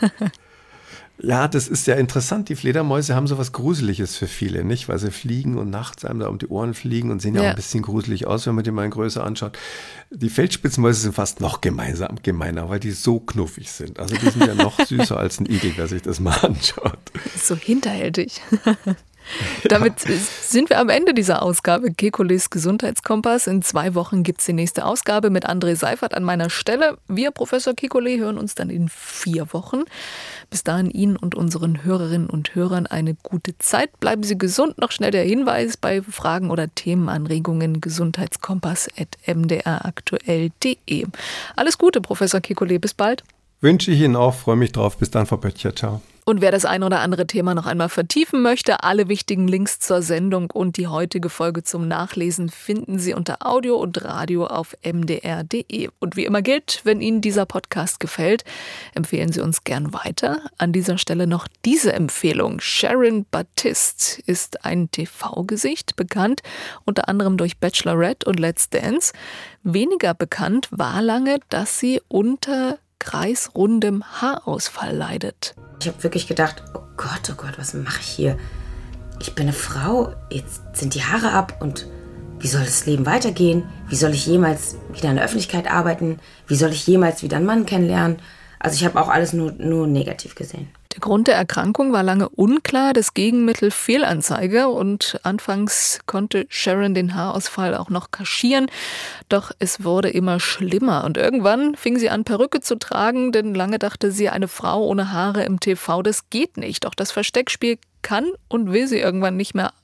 [SPEAKER 3] Ja, das ist ja interessant. Die Fledermäuse haben so was Gruseliges für viele, nicht? Weil sie fliegen und nachts einem da um die Ohren fliegen und sehen ja, ja auch ein bisschen gruselig aus, wenn man die mal in Größe anschaut. Die Feldspitzmäuse sind fast noch gemeinsam, gemeiner, weil die so knuffig sind. Also die sind ja noch süßer als ein Igel, wer sich das mal anschaut.
[SPEAKER 2] So hinterhältig. Damit sind wir am Ende dieser Ausgabe Kekules Gesundheitskompass. In zwei Wochen gibt es die nächste Ausgabe mit André Seifert an meiner Stelle. Wir, Professor Kekulé, hören uns dann in vier Wochen. Bis dahin Ihnen und unseren Hörerinnen und Hörern eine gute Zeit. Bleiben Sie gesund. Noch schnell der Hinweis bei Fragen oder Themenanregungen gesundheitskompass at m d r aktuell punkt d e. Alles Gute, Professor Kekulé. Bis bald.
[SPEAKER 3] Wünsche ich Ihnen auch. Freue mich drauf. Bis dann, Frau Böttcher. Ciao.
[SPEAKER 2] Und wer das ein oder andere Thema noch einmal vertiefen möchte, alle wichtigen Links zur Sendung und die heutige Folge zum Nachlesen finden Sie unter Audio und Radio auf m d r punkt d e. Und wie immer gilt, wenn Ihnen dieser Podcast gefällt, empfehlen Sie uns gern weiter. An dieser Stelle noch diese Empfehlung. Sharon Baptiste ist ein T V-Gesicht, bekannt unter anderem durch Bachelorette und Let's Dance. Weniger bekannt war lange, dass sie unter kreisrundem Haarausfall leidet.
[SPEAKER 5] Ich habe wirklich gedacht, oh Gott, oh Gott, was mache ich hier? Ich bin eine Frau, jetzt sind die Haare ab, und wie soll das Leben weitergehen? Wie soll ich jemals wieder in der Öffentlichkeit arbeiten? Wie soll ich jemals wieder einen Mann kennenlernen? Also ich habe auch alles nur, nur negativ gesehen.
[SPEAKER 2] Der Grund der Erkrankung war lange unklar, das Gegenmittel Fehlanzeige, und anfangs konnte Sharon den Haarausfall auch noch kaschieren, doch es wurde immer schlimmer und irgendwann fing sie an, Perücke zu tragen, denn lange dachte sie, eine Frau ohne Haare im T V, das geht nicht, doch das Versteckspiel kann und will sie irgendwann nicht mehr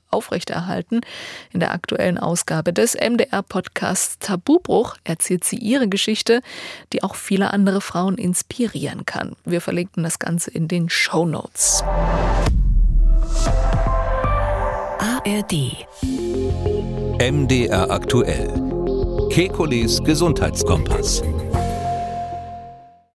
[SPEAKER 2] aufrechterhalten. In der aktuellen Ausgabe des M D R-Podcasts Tabubruch erzählt sie ihre Geschichte, die auch viele andere Frauen inspirieren kann. Wir verlinken das Ganze in den Shownotes.
[SPEAKER 1] A R D
[SPEAKER 6] M D R aktuell. Kekules Gesundheitskompass.